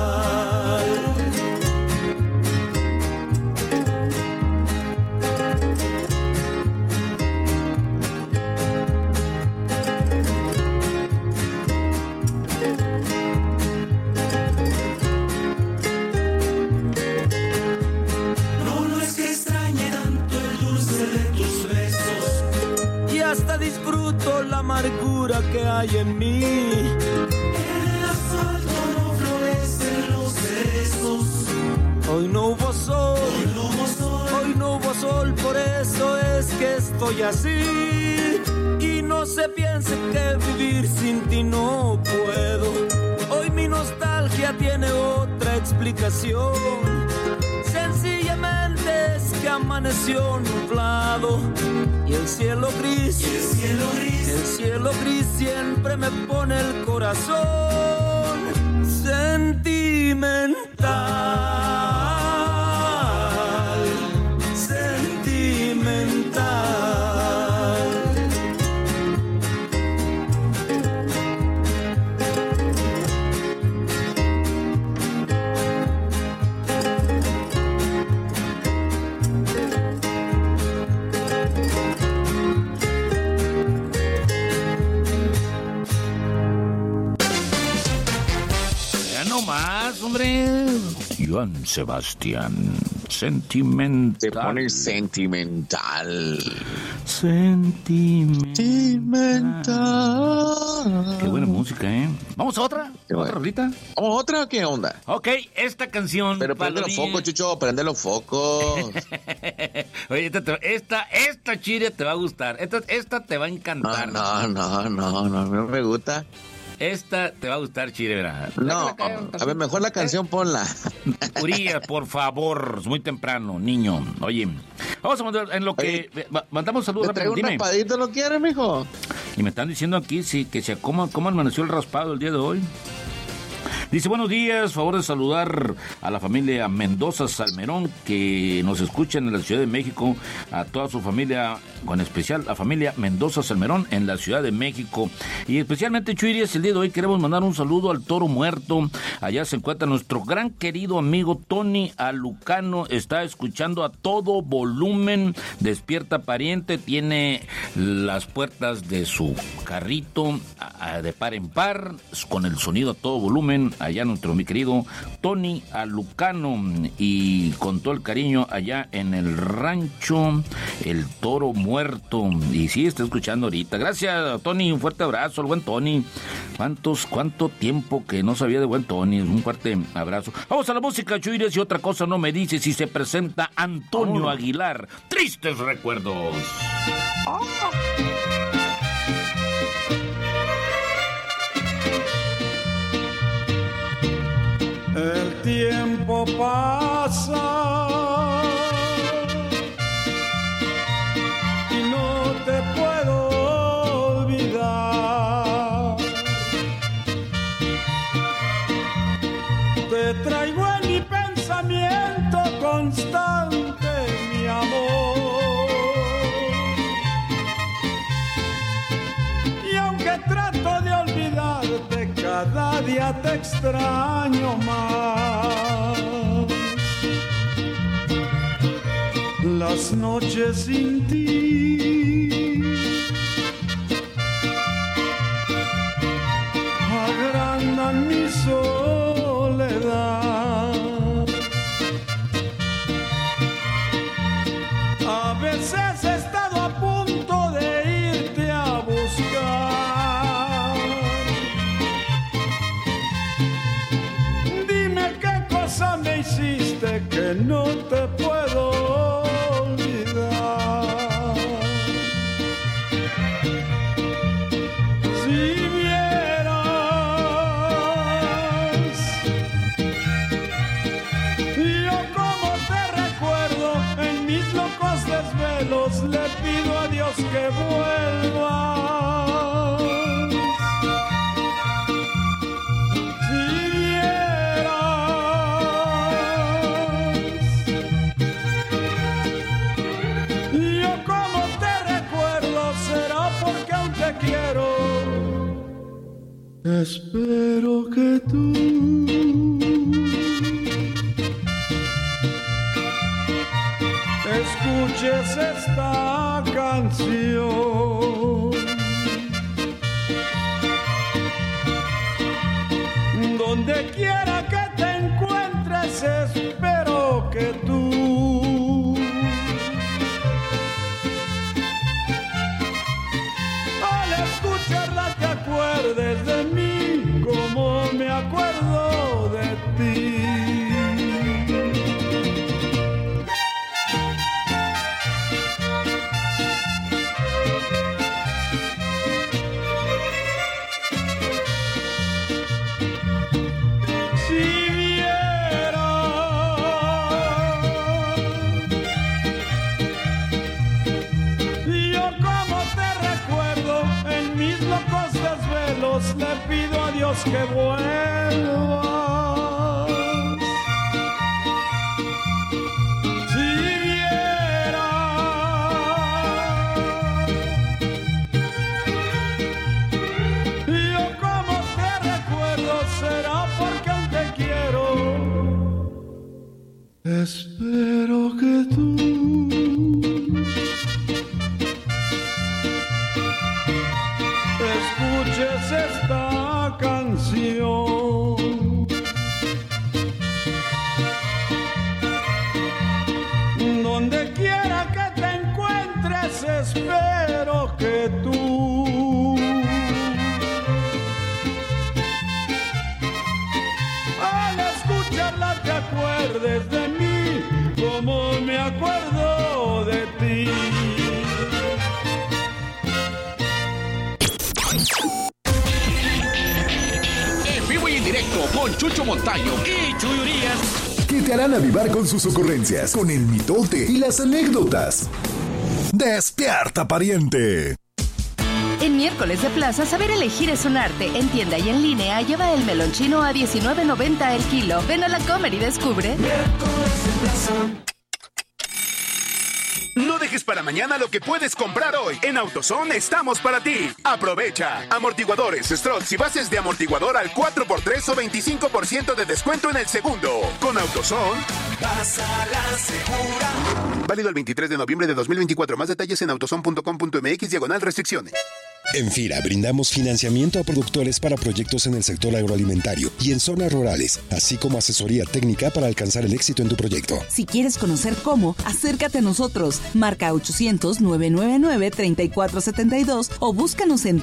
Hasta disfruto la amargura que hay en mí. En el asfalto no florecen los cerezos. Hoy no hubo sol, hoy no hubo sol, por eso es que estoy así. Y no se piense que vivir sin ti no puedo. Hoy mi nostalgia tiene otra explicación. Sencillamente es que amaneció nublado y el cielo gris, el cielo gris siempre me pone el corazón sentimental, sentimental. Más, hombre. Joan Sebastián, sentimental. Te pones sentimental. Sentimental. Qué buena música, ¿eh? ¿Vamos a otra? ¿Otra rolita? ¿Vamos a otra o qué onda? Ok, esta canción. Pero prende los focos, Chucho, prende los focos. Oye, esta chile te va a gustar. Esta te va a encantar. No me gusta. Esta te va a gustar, Chile, ¿verdad? No, a ver, mejor la canción ponla. Urias, por favor, es muy temprano, niño. Oye, vamos a mandar en lo que... mandamos saludos. ¿Te traigo un raspadito, lo quieres, mijo? Y me están diciendo aquí que se cómo amaneció el raspado el día de hoy. Dice, buenos días, favor de saludar a la familia Mendoza Salmerón que nos escuchan en la Ciudad de México, a toda su familia, con especial la familia Mendoza Salmerón en la Ciudad de México. Y especialmente, Chuirías, el día de hoy queremos mandar un saludo al Toro Muerto. Allá se encuentra nuestro gran querido amigo Tony Alucano, está escuchando a todo volumen, despierta pariente, tiene las puertas de su carrito de par en par, con el sonido a todo volumen, allá nuestro mi querido Tony Alucano, y con todo el cariño allá en el rancho El Toro Muerto. Y sí, está escuchando ahorita. Gracias, Tony, un fuerte abrazo, el buen Tony. ¿Cuánto tiempo que no sabía de buen Tony? Un fuerte abrazo. Vamos a la música, Chuires, y otra cosa no me dice si se presenta Antonio Aguilar. Tristes recuerdos. El tiempo pasa y no te puedo olvidar. Te traigo en mi pensamiento constante, mi amor. Y aunque trato de olvidarte, cada día te extraño más. Las noches sin ti agrandan mi soledad. A veces he estado a punto de irte a buscar. Dime qué cosa me hiciste que no te puedo olvidar. Si vieras yo como te recuerdo en mis locos desvelos, le pido a Dios que vuelvas. Si vieras yo como te recuerdo, será porque aún te quiero. Espero que tú escuches esta canción, donde quiera que te encuentres, espero que tú al escucharla te acuerdes de mí como me acuerdo de ti. Si vieras yo como te recuerdo en mis locos desvelos, le pido a Dios que vuelvas. Si vieras yo como te recuerdo, será porque aún te quiero. Espero que tú escuches esta canción, donde quiera que te encuentres, espero que tú al escucharla te acuerdes de mí como me acuerdo de ti. En vivo y en directo con Chucho Montaño y Chuy Urias. Que te harán avivar con sus ocurrencias, con el mitote y las anécdotas. ¡Despierta, pariente! En miércoles de plaza, saber elegir es un arte. En tienda y en línea, lleva el melón chino a $19.90 el kilo. Ven a la Comer y descubre. Miércoles de plaza. No dejes para mañana lo que puedes comprar hoy. En AutoZone estamos para ti. Aprovecha. Amortiguadores, struts y bases de amortiguador al 4x3 o 25% de descuento en el segundo. Con AutoZone, vas a la segura. válido el 23 de noviembre de 2024. Más detalles en autozone.com.mx/restricciones. En FIRA brindamos financiamiento a productores para proyectos en el sector agroalimentario y en zonas rurales, así como asesoría técnica para alcanzar el éxito en tu proyecto. Si quieres conocer cómo, acércate a nosotros. Marca 800-999-3472 o búscanos en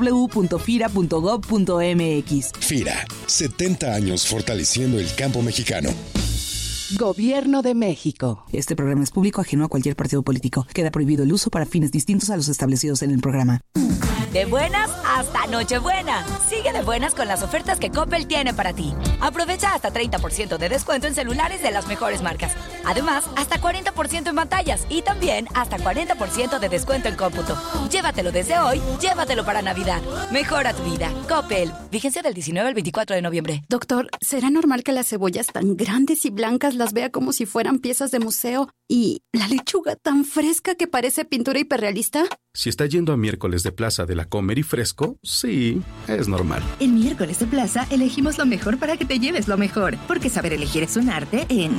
www.fira.gov.mx. FIRA, 70 años fortaleciendo el campo mexicano. Gobierno de México. Este programa es público, ajeno a cualquier partido político. Queda prohibido el uso para fines distintos a los establecidos en el programa. De buenas hasta Nochebuena. Sigue de buenas con las ofertas que Coppel tiene para ti. Aprovecha hasta 30% de descuento en celulares de las mejores marcas. Además, hasta 40% en pantallas y también hasta 40% de descuento en cómputo. Llévatelo desde hoy, llévatelo para Navidad. Mejora tu vida. Coppel. Vigencia del 19 al 24 de noviembre. Doctor, ¿será normal que las cebollas tan grandes y blancas las vea como si fueran piezas de museo y la lechuga tan fresca que parece pintura hiperrealista? Si está yendo a miércoles de plaza de la Comer y Fresco, sí, es normal. En miércoles de plaza elegimos lo mejor para que te lleves lo mejor, porque saber elegir es un arte en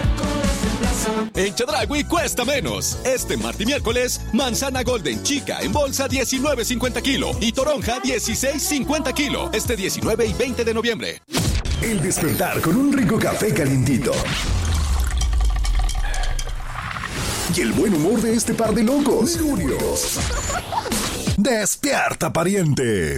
En Chedraui cuesta menos. Este martes y miércoles, manzana golden chica en bolsa 19.50 kilo y toronja 16.50 kilo. Este 19 y 20 de noviembre. El despertar con un rico café calientito. Y el buen humor de este par de locos. Lurios. Despierta, pariente.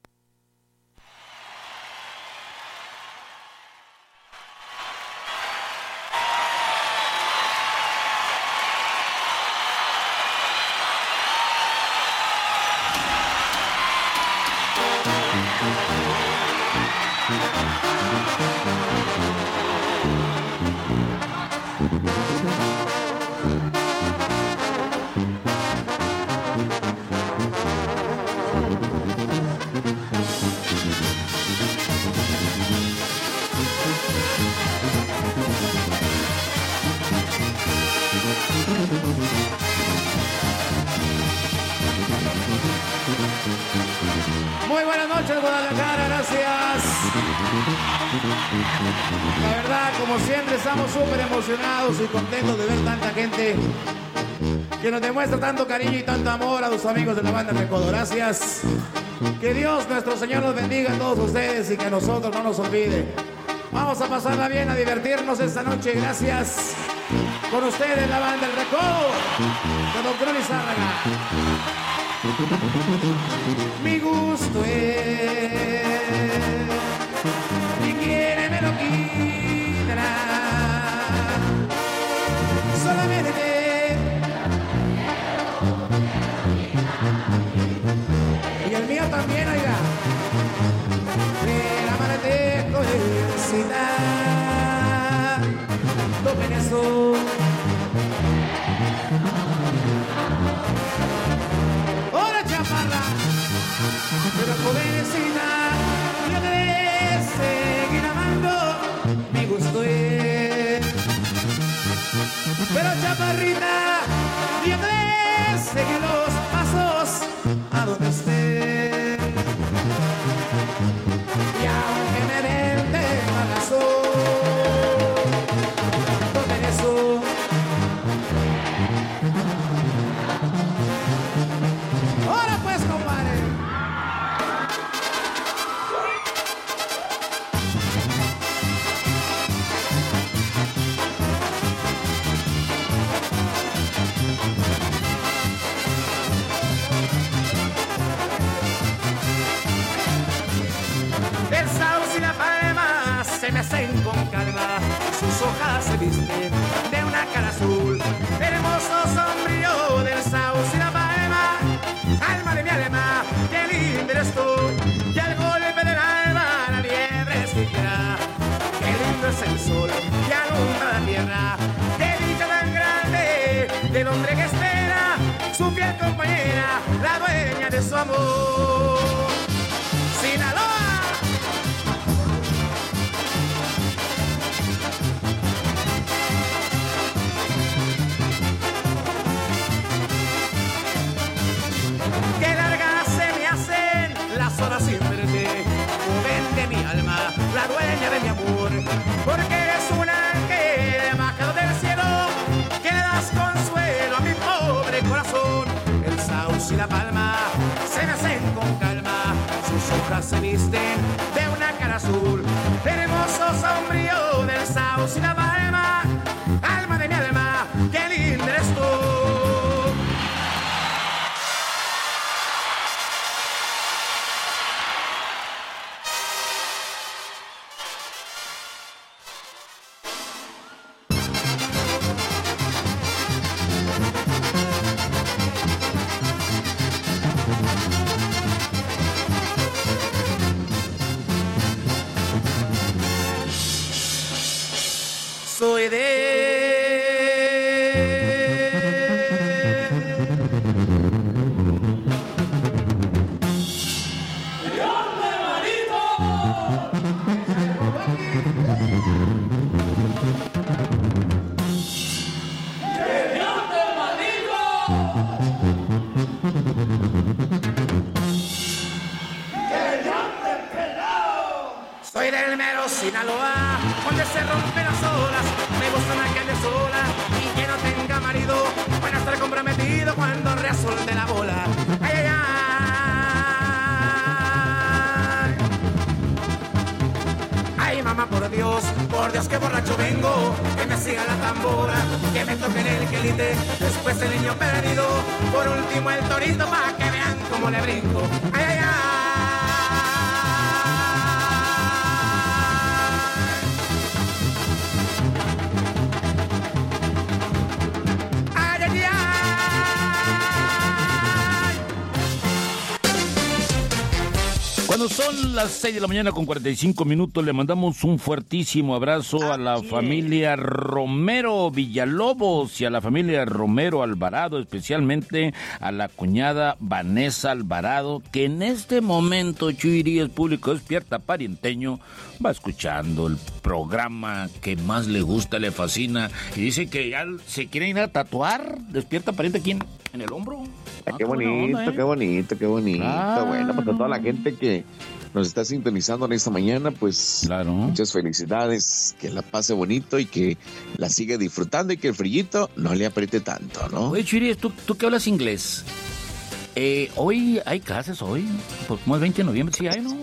Muy buenas noches, Guadalajara, gracias. La verdad, como siempre, estamos súper emocionados y contentos de ver tanta gente que nos demuestra tanto cariño y tanto amor a los amigos de la banda Recodo. Gracias. Que Dios, nuestro Señor, los bendiga a todos ustedes y que a nosotros no nos olvide. Vamos a pasarla bien, a divertirnos esta noche. Gracias. Con ustedes, la banda El Recodo de Don Cruz Lizárraga. Mi gusto es y quiere me lo quitará. Solamente y el mío también, oiga. El amarte jovencita, tomen eso. ¡Hola, chaparra! Pero jovencita, yo te de seguir amando, mi gusto es. Pero chaparrita, yo te de seguir los pasos a donde esté. Y aunque me den de razón, tomen eso. Ahora pues, compadre. Del sauce y la palma se me hacen con calma, sus hojas se visten de una cara azul, hermoso sombrío del sauce y la palma, alma de mi alma, qué lindo eres tú, y al golpe del alma la liebre se gira, qué lindo es el sol que alumbra la tierra, qué dicha tan grande del hombre que espera su fiel compañera, la dueña de su amor. Sinaloa. Qué largas se me hacen las horas sin verte, joven de mi alma, la dueña de mi amor, porque eres un ángel bajado del cielo, que le das consuelo a mi pobre corazón. El sauce y la palma se me hacen hermosas se visten de una cara azul. Hermoso sombrío del sauce y la palma, alma de mi alma, qué linda eres tú. Soy Soy del mero Sinaloa, donde se rompen las olas. Me gusta una calle sola y que no tenga marido. Van a estar comprometido cuando resuelte la bola. Ay, ay, ay. Ay, mamá, por Dios, que borracho vengo. Que me siga la tambora, que me toquen el quelite. Después el niño perdido, por último el torito, pa' que vean cómo le brinco. Ay, ay, ay. Cuando son las 6 de la mañana con 45 minutos, le mandamos un fuertísimo abrazo a la familia Romero Villalobos y a la familia Romero Alvarado, especialmente a la cuñada Vanessa Alvarado, que en este momento, Chuiri, es público despierta parienteño, va escuchando el programa que más le gusta, le fascina, y dice que ya se quiere ir a tatuar. Despierta pariente, ¿quién? ¿En el hombro? Qué bonito, onda, qué bonito, qué bonito. Bueno, para toda la gente que nos está sintonizando en esta mañana, pues claro, muchas felicidades, que la pase bonito y que la siga disfrutando y que el frillito no le apriete tanto, ¿no? Oye, Chiri, ¿tú que hablas inglés? Hoy hay clases, hoy, pues como es 20 de noviembre, sí hay, ¿no?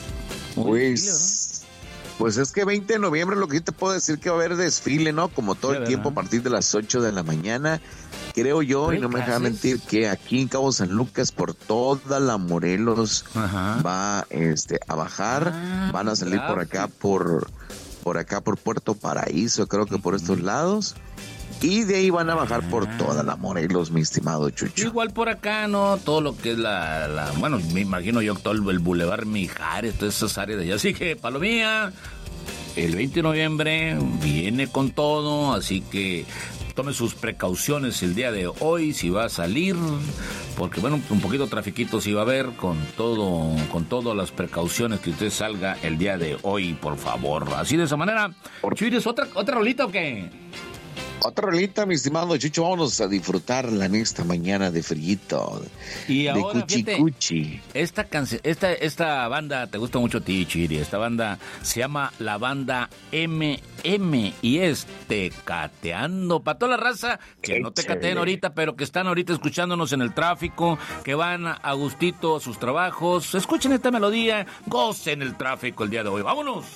Pues es que 20 de noviembre lo que yo te puedo decir que va a haber desfile, ¿no? Como todo el tiempo a partir de las 8 de la mañana. Creo yo, y no me deja mentir, que aquí en Cabo San Lucas, por toda la Morelos, va a bajar. Van a salir por acá, por Puerto Paraíso, creo que por estos lados. Y de ahí van a bajar por toda la Morelos, mi estimado Chucho. Igual por acá, ¿no? Todo lo que es bueno, me imagino yo todo el Boulevard Mijares, todas esas áreas de allá. Así que, palomía, el 20 de noviembre viene con todo, así que tome sus precauciones el día de hoy si va a salir, porque bueno, un poquito trafiquito sí va a haber, con todas las precauciones que usted salga el día de hoy, por favor. Así de esa manera. ¿Chuires otra rolita o qué? Otra rolita, mi estimado Chucho, vámonos a disfrutarla en esta mañana de frillito. Y ahora, de Cuchicuchi. Esta banda te gusta mucho a ti, Chiri. Esta banda se llama la banda MM y es Tecateando. Para toda la raza que no tecateen ahorita, pero que están ahorita escuchándonos en el tráfico, que van a gustito a sus trabajos. Escuchen esta melodía, gocen el tráfico el día de hoy. ¡Vámonos!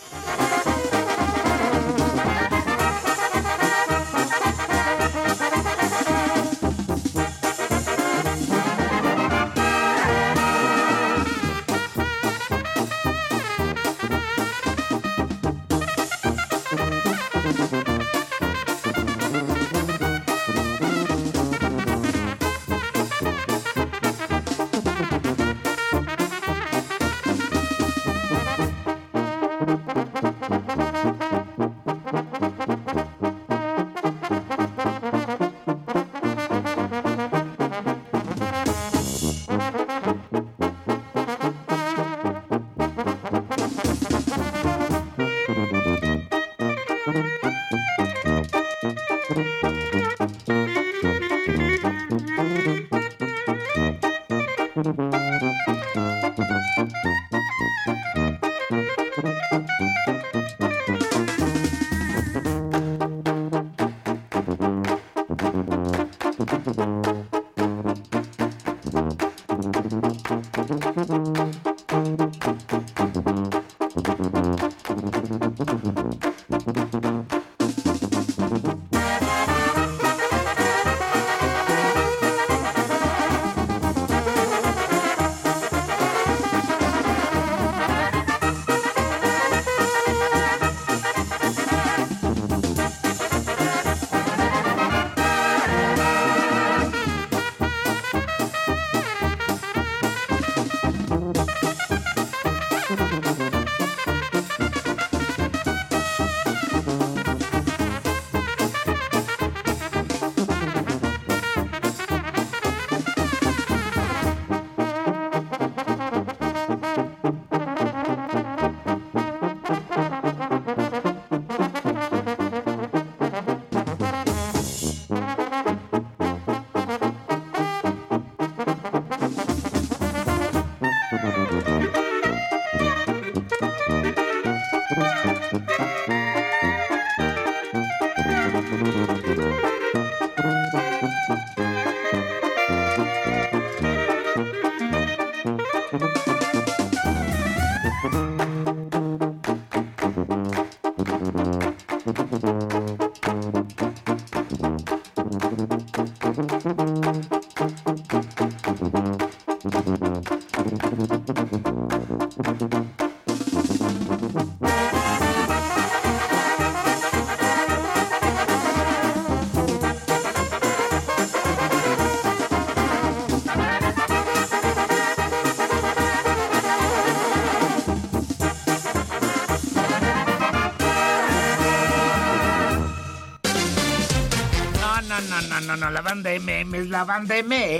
No, la banda MM es la banda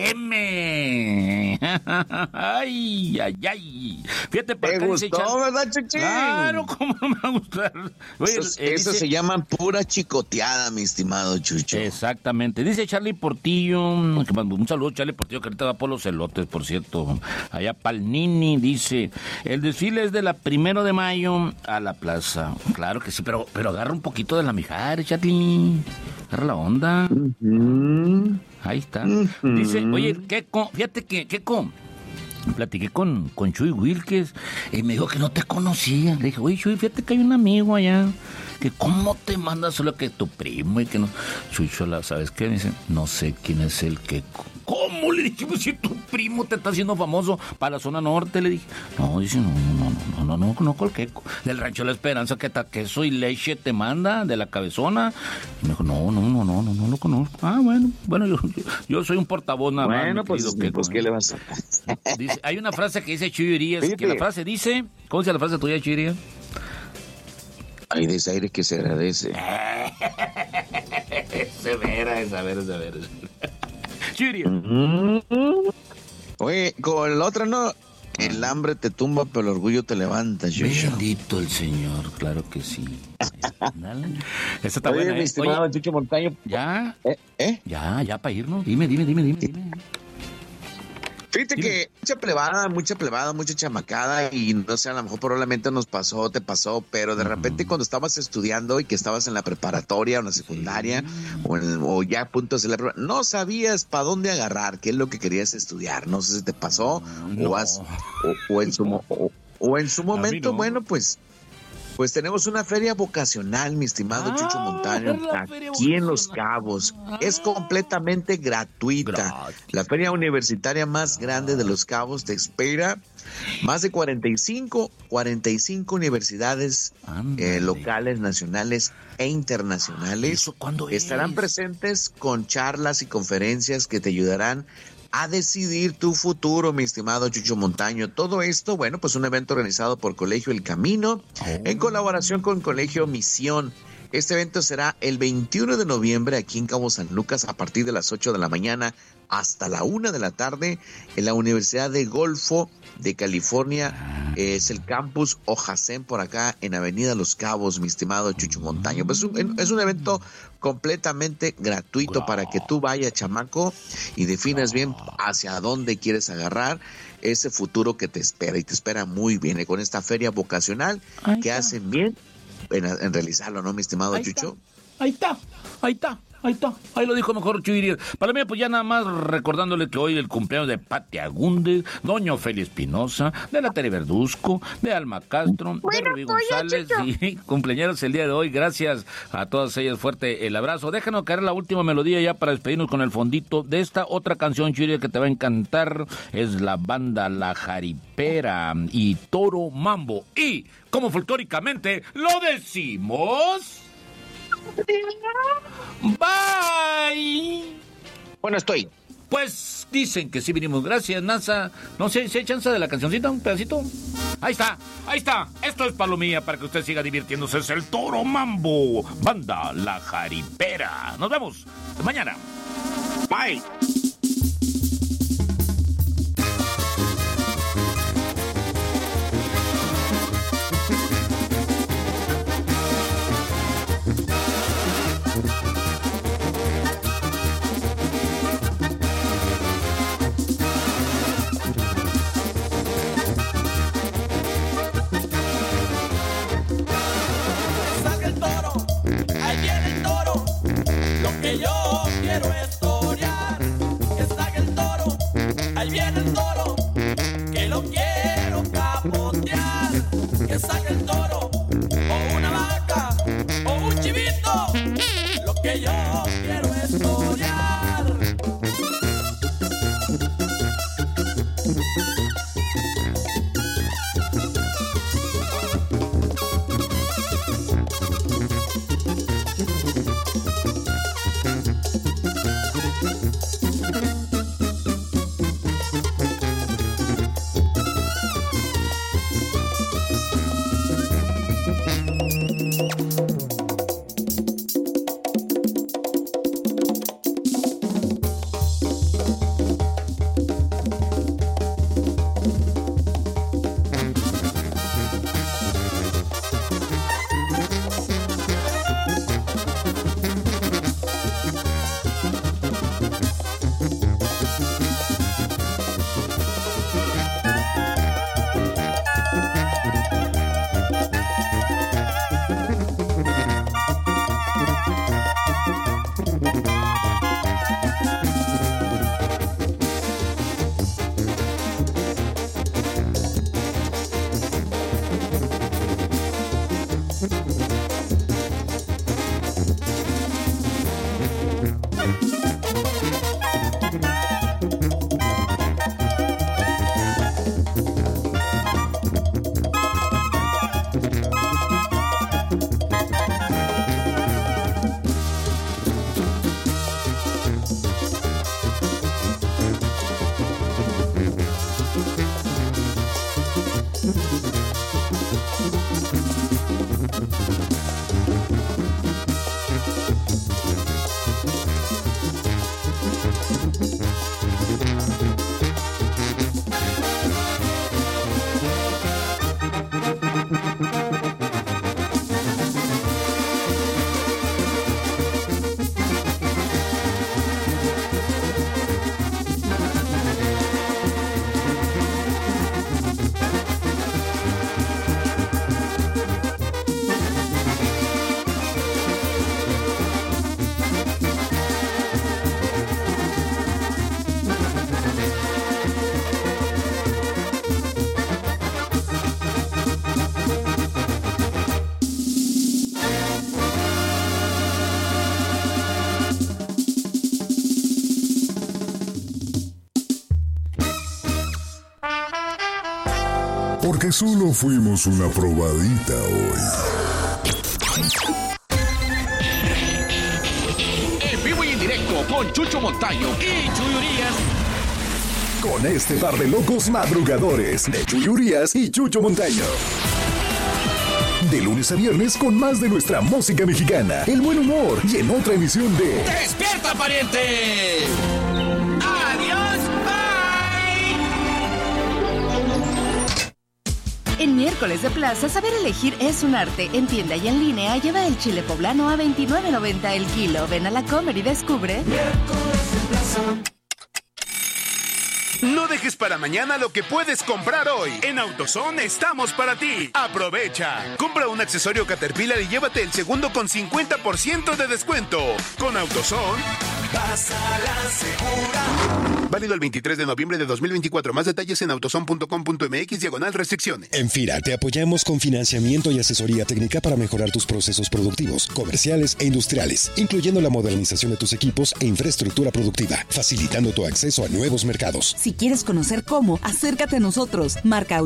MM. Ay, ay, ay. Fíjate, ¿te gustó, verdad, Chuchín? Claro, ¿cómo no me va a gustar? Oye, eso se llama pura chicoteada, mi estimado Chucho. Exactamente. Dice Charlie Portillo, un saludo, Charlie Portillo, que ahorita va por los elotes, por cierto. Allá Palnini dice, el desfile es de la 1 de mayo a la plaza. Claro que sí, pero agarra un poquito de la Mijares, Charlie. Agarra la onda. Ahí está. Dice, oye, fíjate que platiqué con Chuy Wilkes y me dijo que no te conocía. Le dije, oye, Chuy, fíjate que hay un amigo allá que cómo te manda solo que tu primo y que no. Chuchola, ¿sabes qué? Me dice, no sé quién es el que. ¿Cómo? Le dije, pues si tu primo te está haciendo famoso para la zona norte, le dije. No, dice, no, conozco el Queco. Del Rancho La Esperanza, que queso y leche te manda, de la Cabezona. Y me dijo, no lo conozco. Ah, bueno, yo soy un portavoz nada más. Bueno, pues ¿qué le vas a hacer? Dice, hay una frase que dice Chuy Urias, que la frase dice, ¿cómo dice la frase tuya, Chuy Urias? Hay desaire que se agradece. Esa vera. Chuy Urias. Oye, con el otro no. El hambre te tumba, pero el orgullo te levanta, Chucho. Bendito el Señor, claro que sí. Dale. Esa está buena, mi estimado Chucho Montaño. ¿Ya? Ya, para irnos. Dime. Fíjate que mucha plebada, mucha chamacada y no sé, a lo mejor probablemente te pasó, pero de repente cuando estabas estudiando y que estabas en la preparatoria o en la secundaria o ya a punto de hacer la prueba, no sabías para dónde agarrar, qué es lo que querías estudiar, no sé si te pasó o en su momento, bueno, pues tenemos una feria vocacional, mi estimado Chucho Montaño, aquí en Los Cabos. Es completamente gratuita. La feria universitaria más grande de Los Cabos te espera. Más de 45 universidades locales, nacionales e internacionales. ¿Eso cuándo estarán presentes con charlas y conferencias que te ayudarán a decidir tu futuro, mi estimado Chucho Montaño. Todo esto, bueno, pues un evento organizado por Colegio El Camino en colaboración con Colegio Misión. Este evento será el 21 de noviembre aquí en Cabo San Lucas a partir de las 8 de la mañana hasta la 1 de la tarde en la Universidad de Golfo de California. Es el campus Ojacén por acá en Avenida Los Cabos, mi estimado Chucho Montaño. Pues es un evento completamente gratuito para que tú vayas, chamaco, y definas bien hacia dónde quieres agarrar ese futuro que te espera, y te espera muy bien. Y con esta feria vocacional que hacen bien en realizarlo, ¿no, mi estimado Chucho? Ahí está. ahí está. Ahí lo dijo mejor Chuy. Para mí, pues ya nada más recordándole que hoy el cumpleaños de Pati Agúndez, doña Ofelia Espinosa, de la Tere Verduzco, de Alma Castro, de Rubí González y cumpleaños el día de hoy. Gracias a todas ellas. Fuerte el abrazo. Déjanos caer la última melodía ya para despedirnos con el fondito de esta otra canción, Chuy, que te va a encantar. Es la banda La Jaripera y Toro Mambo. Y, como folclóricamente lo decimos... Bye. Bueno, estoy. Pues dicen que sí vinimos. Gracias, NASA. No sé si hay chance de la cancioncita, un pedacito. Ahí está. Esto es palomía para que usted siga divirtiéndose. Es el Toro Mambo, banda La Jaripera. Nos vemos mañana. Bye. Que yo quiero es torear, que saque el toro, ahí viene el toro, que lo quiero capotear, que saque el toro, o una vaca, o un chivito, lo que yo quiero es torear. Porque solo fuimos una probadita hoy. En vivo y en directo con Chucho Montaño y Chuy Urias. Con este par de locos madrugadores de Chuy Urias y Chucho Montaño. De lunes a viernes con más de nuestra música mexicana, el buen humor y en otra emisión de ¡Despierta, pariente! ¡Adiós, bye! En miércoles de plaza, saber elegir es un arte. En tienda y en línea, lleva el chile poblano a $29.90 el kilo. Ven a la Comer y descubre. Miércoles de plaza. No dejes para mañana lo que puedes comprar hoy. En AutoZone estamos para ti. Aprovecha. Compra un accesorio Caterpillar y llévate el segundo con 50% de descuento. Con AutoZone vas a la segura. Válido el 23 de noviembre de 2024. Más detalles en autozone.com.mx/restricciones. En FIRA te apoyamos con financiamiento y asesoría técnica para mejorar tus procesos productivos, comerciales e industriales, incluyendo la modernización de tus equipos e infraestructura productiva, facilitando tu acceso a nuevos mercados. Si quieres conocer cómo, acércate a nosotros. Marca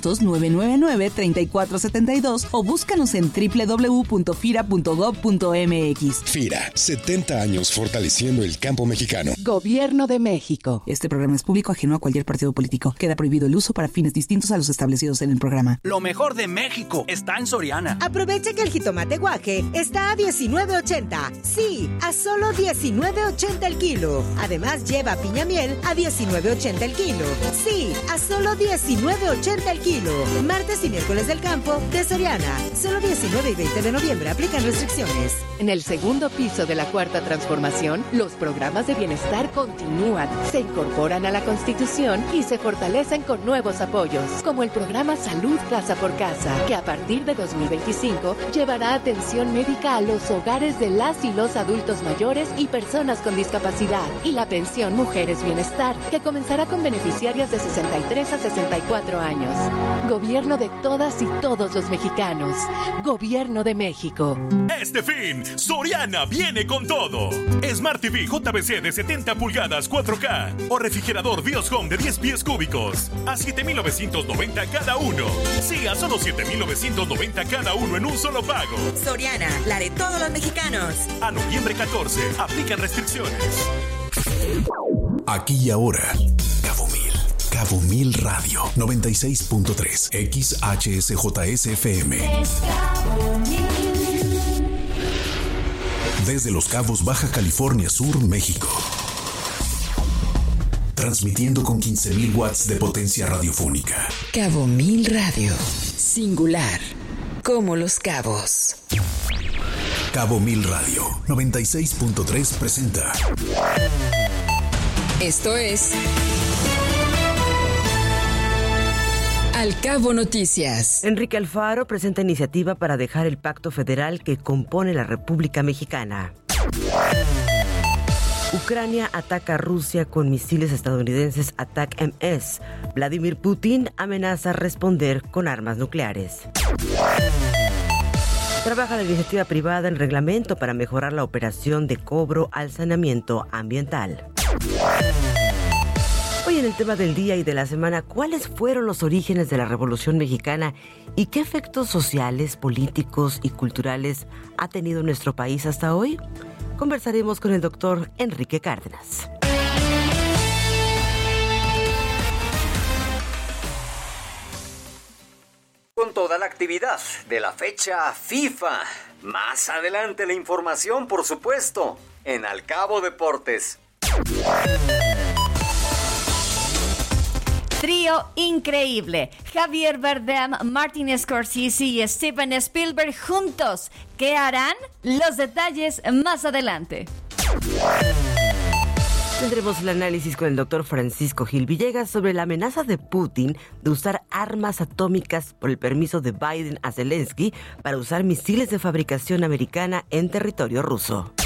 800-999-3472 o búscanos en www.fira.gov.mx. FIRA, 70 años fortaleciendo el campo mexicano. Gobierno de México. Este programa es público ajeno a cualquier partido político. Queda prohibido el uso para fines distintos a los establecidos en el programa. Lo mejor de México está en Soriana. Aprovecha que el jitomate guaje está a $19.80. Sí, a solo $19.80 el kilo. Además lleva piña miel a $19.80 el kilo. Sí, a solo $19.80 el kilo. Martes y miércoles del campo de Soriana. Solo 19 y 20 de noviembre. Aplican restricciones. En el segundo piso de la Cuarta Transformación, los programas de bienestar continúan, se incorporan a la Constitución y se fortalecen con nuevos apoyos, como el programa Salud Casa por Casa, que a partir de 2025 llevará atención médica a los hogares de las y los adultos mayores y personas con discapacidad, y la pensión Mujeres Bienestar, que comenzará con beneficiarias de 63 a 64 años. Gobierno de todas y todos los mexicanos. Gobierno de México. Este fin, Soriana viene con todo. Smart TV JBC de 70 pulgadas 4K o refrigerador Bioshome de 10 pies cúbicos a $7,990 cada uno. Sí, a solo $7,990 cada uno en un solo pago. Soriana, la de todos los mexicanos. A noviembre 14, aplican restricciones. Aquí y ahora, Cabo Mil Radio 96.3 XHSJSFM. Desde Los Cabos, Baja California Sur, México. Transmitiendo con 15,000 watts de potencia radiofónica. Cabo Mil Radio. Singular. Como Los Cabos. Cabo Mil Radio 96.3 presenta. Esto es Al Cabo Noticias. Enrique Alfaro presenta iniciativa para dejar el pacto federal que compone la República Mexicana. Ucrania ataca a Rusia con misiles estadounidenses Attack-MS. Vladimir Putin amenaza responder con armas nucleares. Trabaja la iniciativa privada en reglamento para mejorar la operación de cobro al saneamiento ambiental. Hoy en el tema del día y de la semana, ¿cuáles fueron los orígenes de la Revolución Mexicana y qué efectos sociales, políticos y culturales ha tenido nuestro país hasta hoy? Conversaremos con el doctor Enrique Cárdenas. Con toda la actividad de la fecha FIFA. Más adelante la información, por supuesto, en Al Cabo Deportes. Trío increíble. Javier Bardem, Martin Scorsese y Steven Spielberg juntos. ¿Qué harán? Los detalles más adelante. Tendremos el análisis con el doctor Francisco Gil Villegas sobre la amenaza de Putin de usar armas atómicas por el permiso de Biden a Zelensky para usar misiles de fabricación americana en territorio ruso.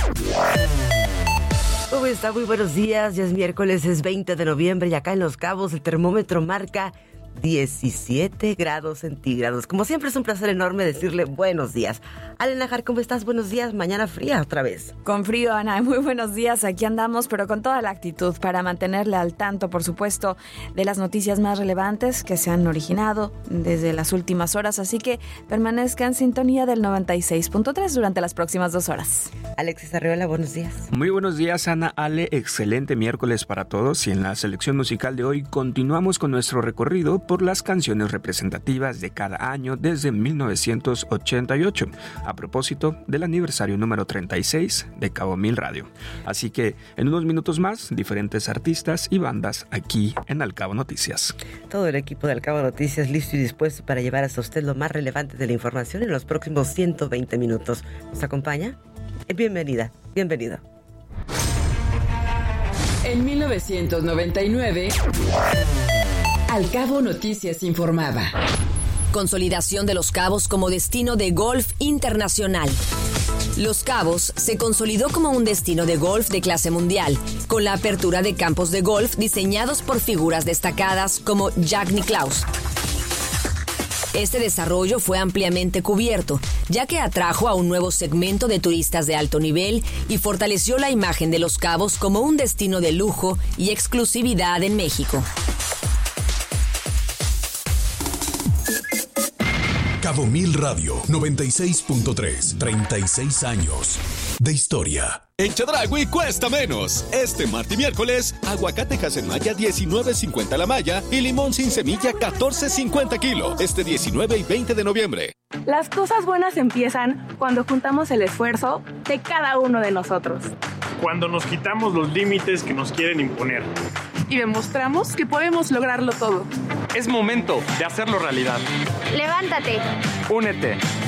¿Cómo está? Muy buenos días, ya es miércoles, es 20 de noviembre y acá en Los Cabos el termómetro marca 17 grados centígrados. Como siempre es un placer enorme decirle buenos días. Ale Najar, ¿cómo estás? Buenos días, mañana fría otra vez. Con frío, Ana, muy buenos días, aquí andamos, pero con toda la actitud para mantenerle al tanto, por supuesto, de las noticias más relevantes que se han originado desde las últimas horas, así que permanezca en sintonía del 96.3 durante las próximas 2 horas. Alexis Arriola, buenos días. Muy buenos días, Ana, Ale, excelente miércoles para todos y en la selección musical de hoy continuamos con nuestro recorrido por las canciones representativas de cada año desde 1988, a propósito del aniversario número 36 de Cabo Mil Radio. Así que en unos minutos más, diferentes artistas y bandas aquí en Al Cabo Noticias. Todo el equipo de Al Cabo Noticias listo y dispuesto para llevar hasta usted lo más relevante de la información en los próximos 120 minutos. ¿Nos acompaña? Bienvenida, bienvenido. En 1999, Al Cabo Noticias informaba. Consolidación de Los Cabos como destino de golf internacional. Los Cabos se consolidó como un destino de golf de clase mundial, con la apertura de campos de golf diseñados por figuras destacadas como Jack Nicklaus. Este desarrollo fue ampliamente cubierto, ya que atrajo a un nuevo segmento de turistas de alto nivel y fortaleció la imagen de Los Cabos como un destino de lujo y exclusividad en México. Cabo Mil Radio 96.3, 36 años de historia. En Chedraui cuesta menos. Este martes y miércoles, aguacate Haselmaya 19.50 la malla y limón sin semilla 14.50 kilo. Este 19 y 20 de noviembre. Las cosas buenas empiezan cuando juntamos el esfuerzo de cada uno de nosotros. Cuando nos quitamos los límites que nos quieren imponer. Y demostramos que podemos lograrlo todo. Es momento de hacerlo realidad. Levántate. Únete.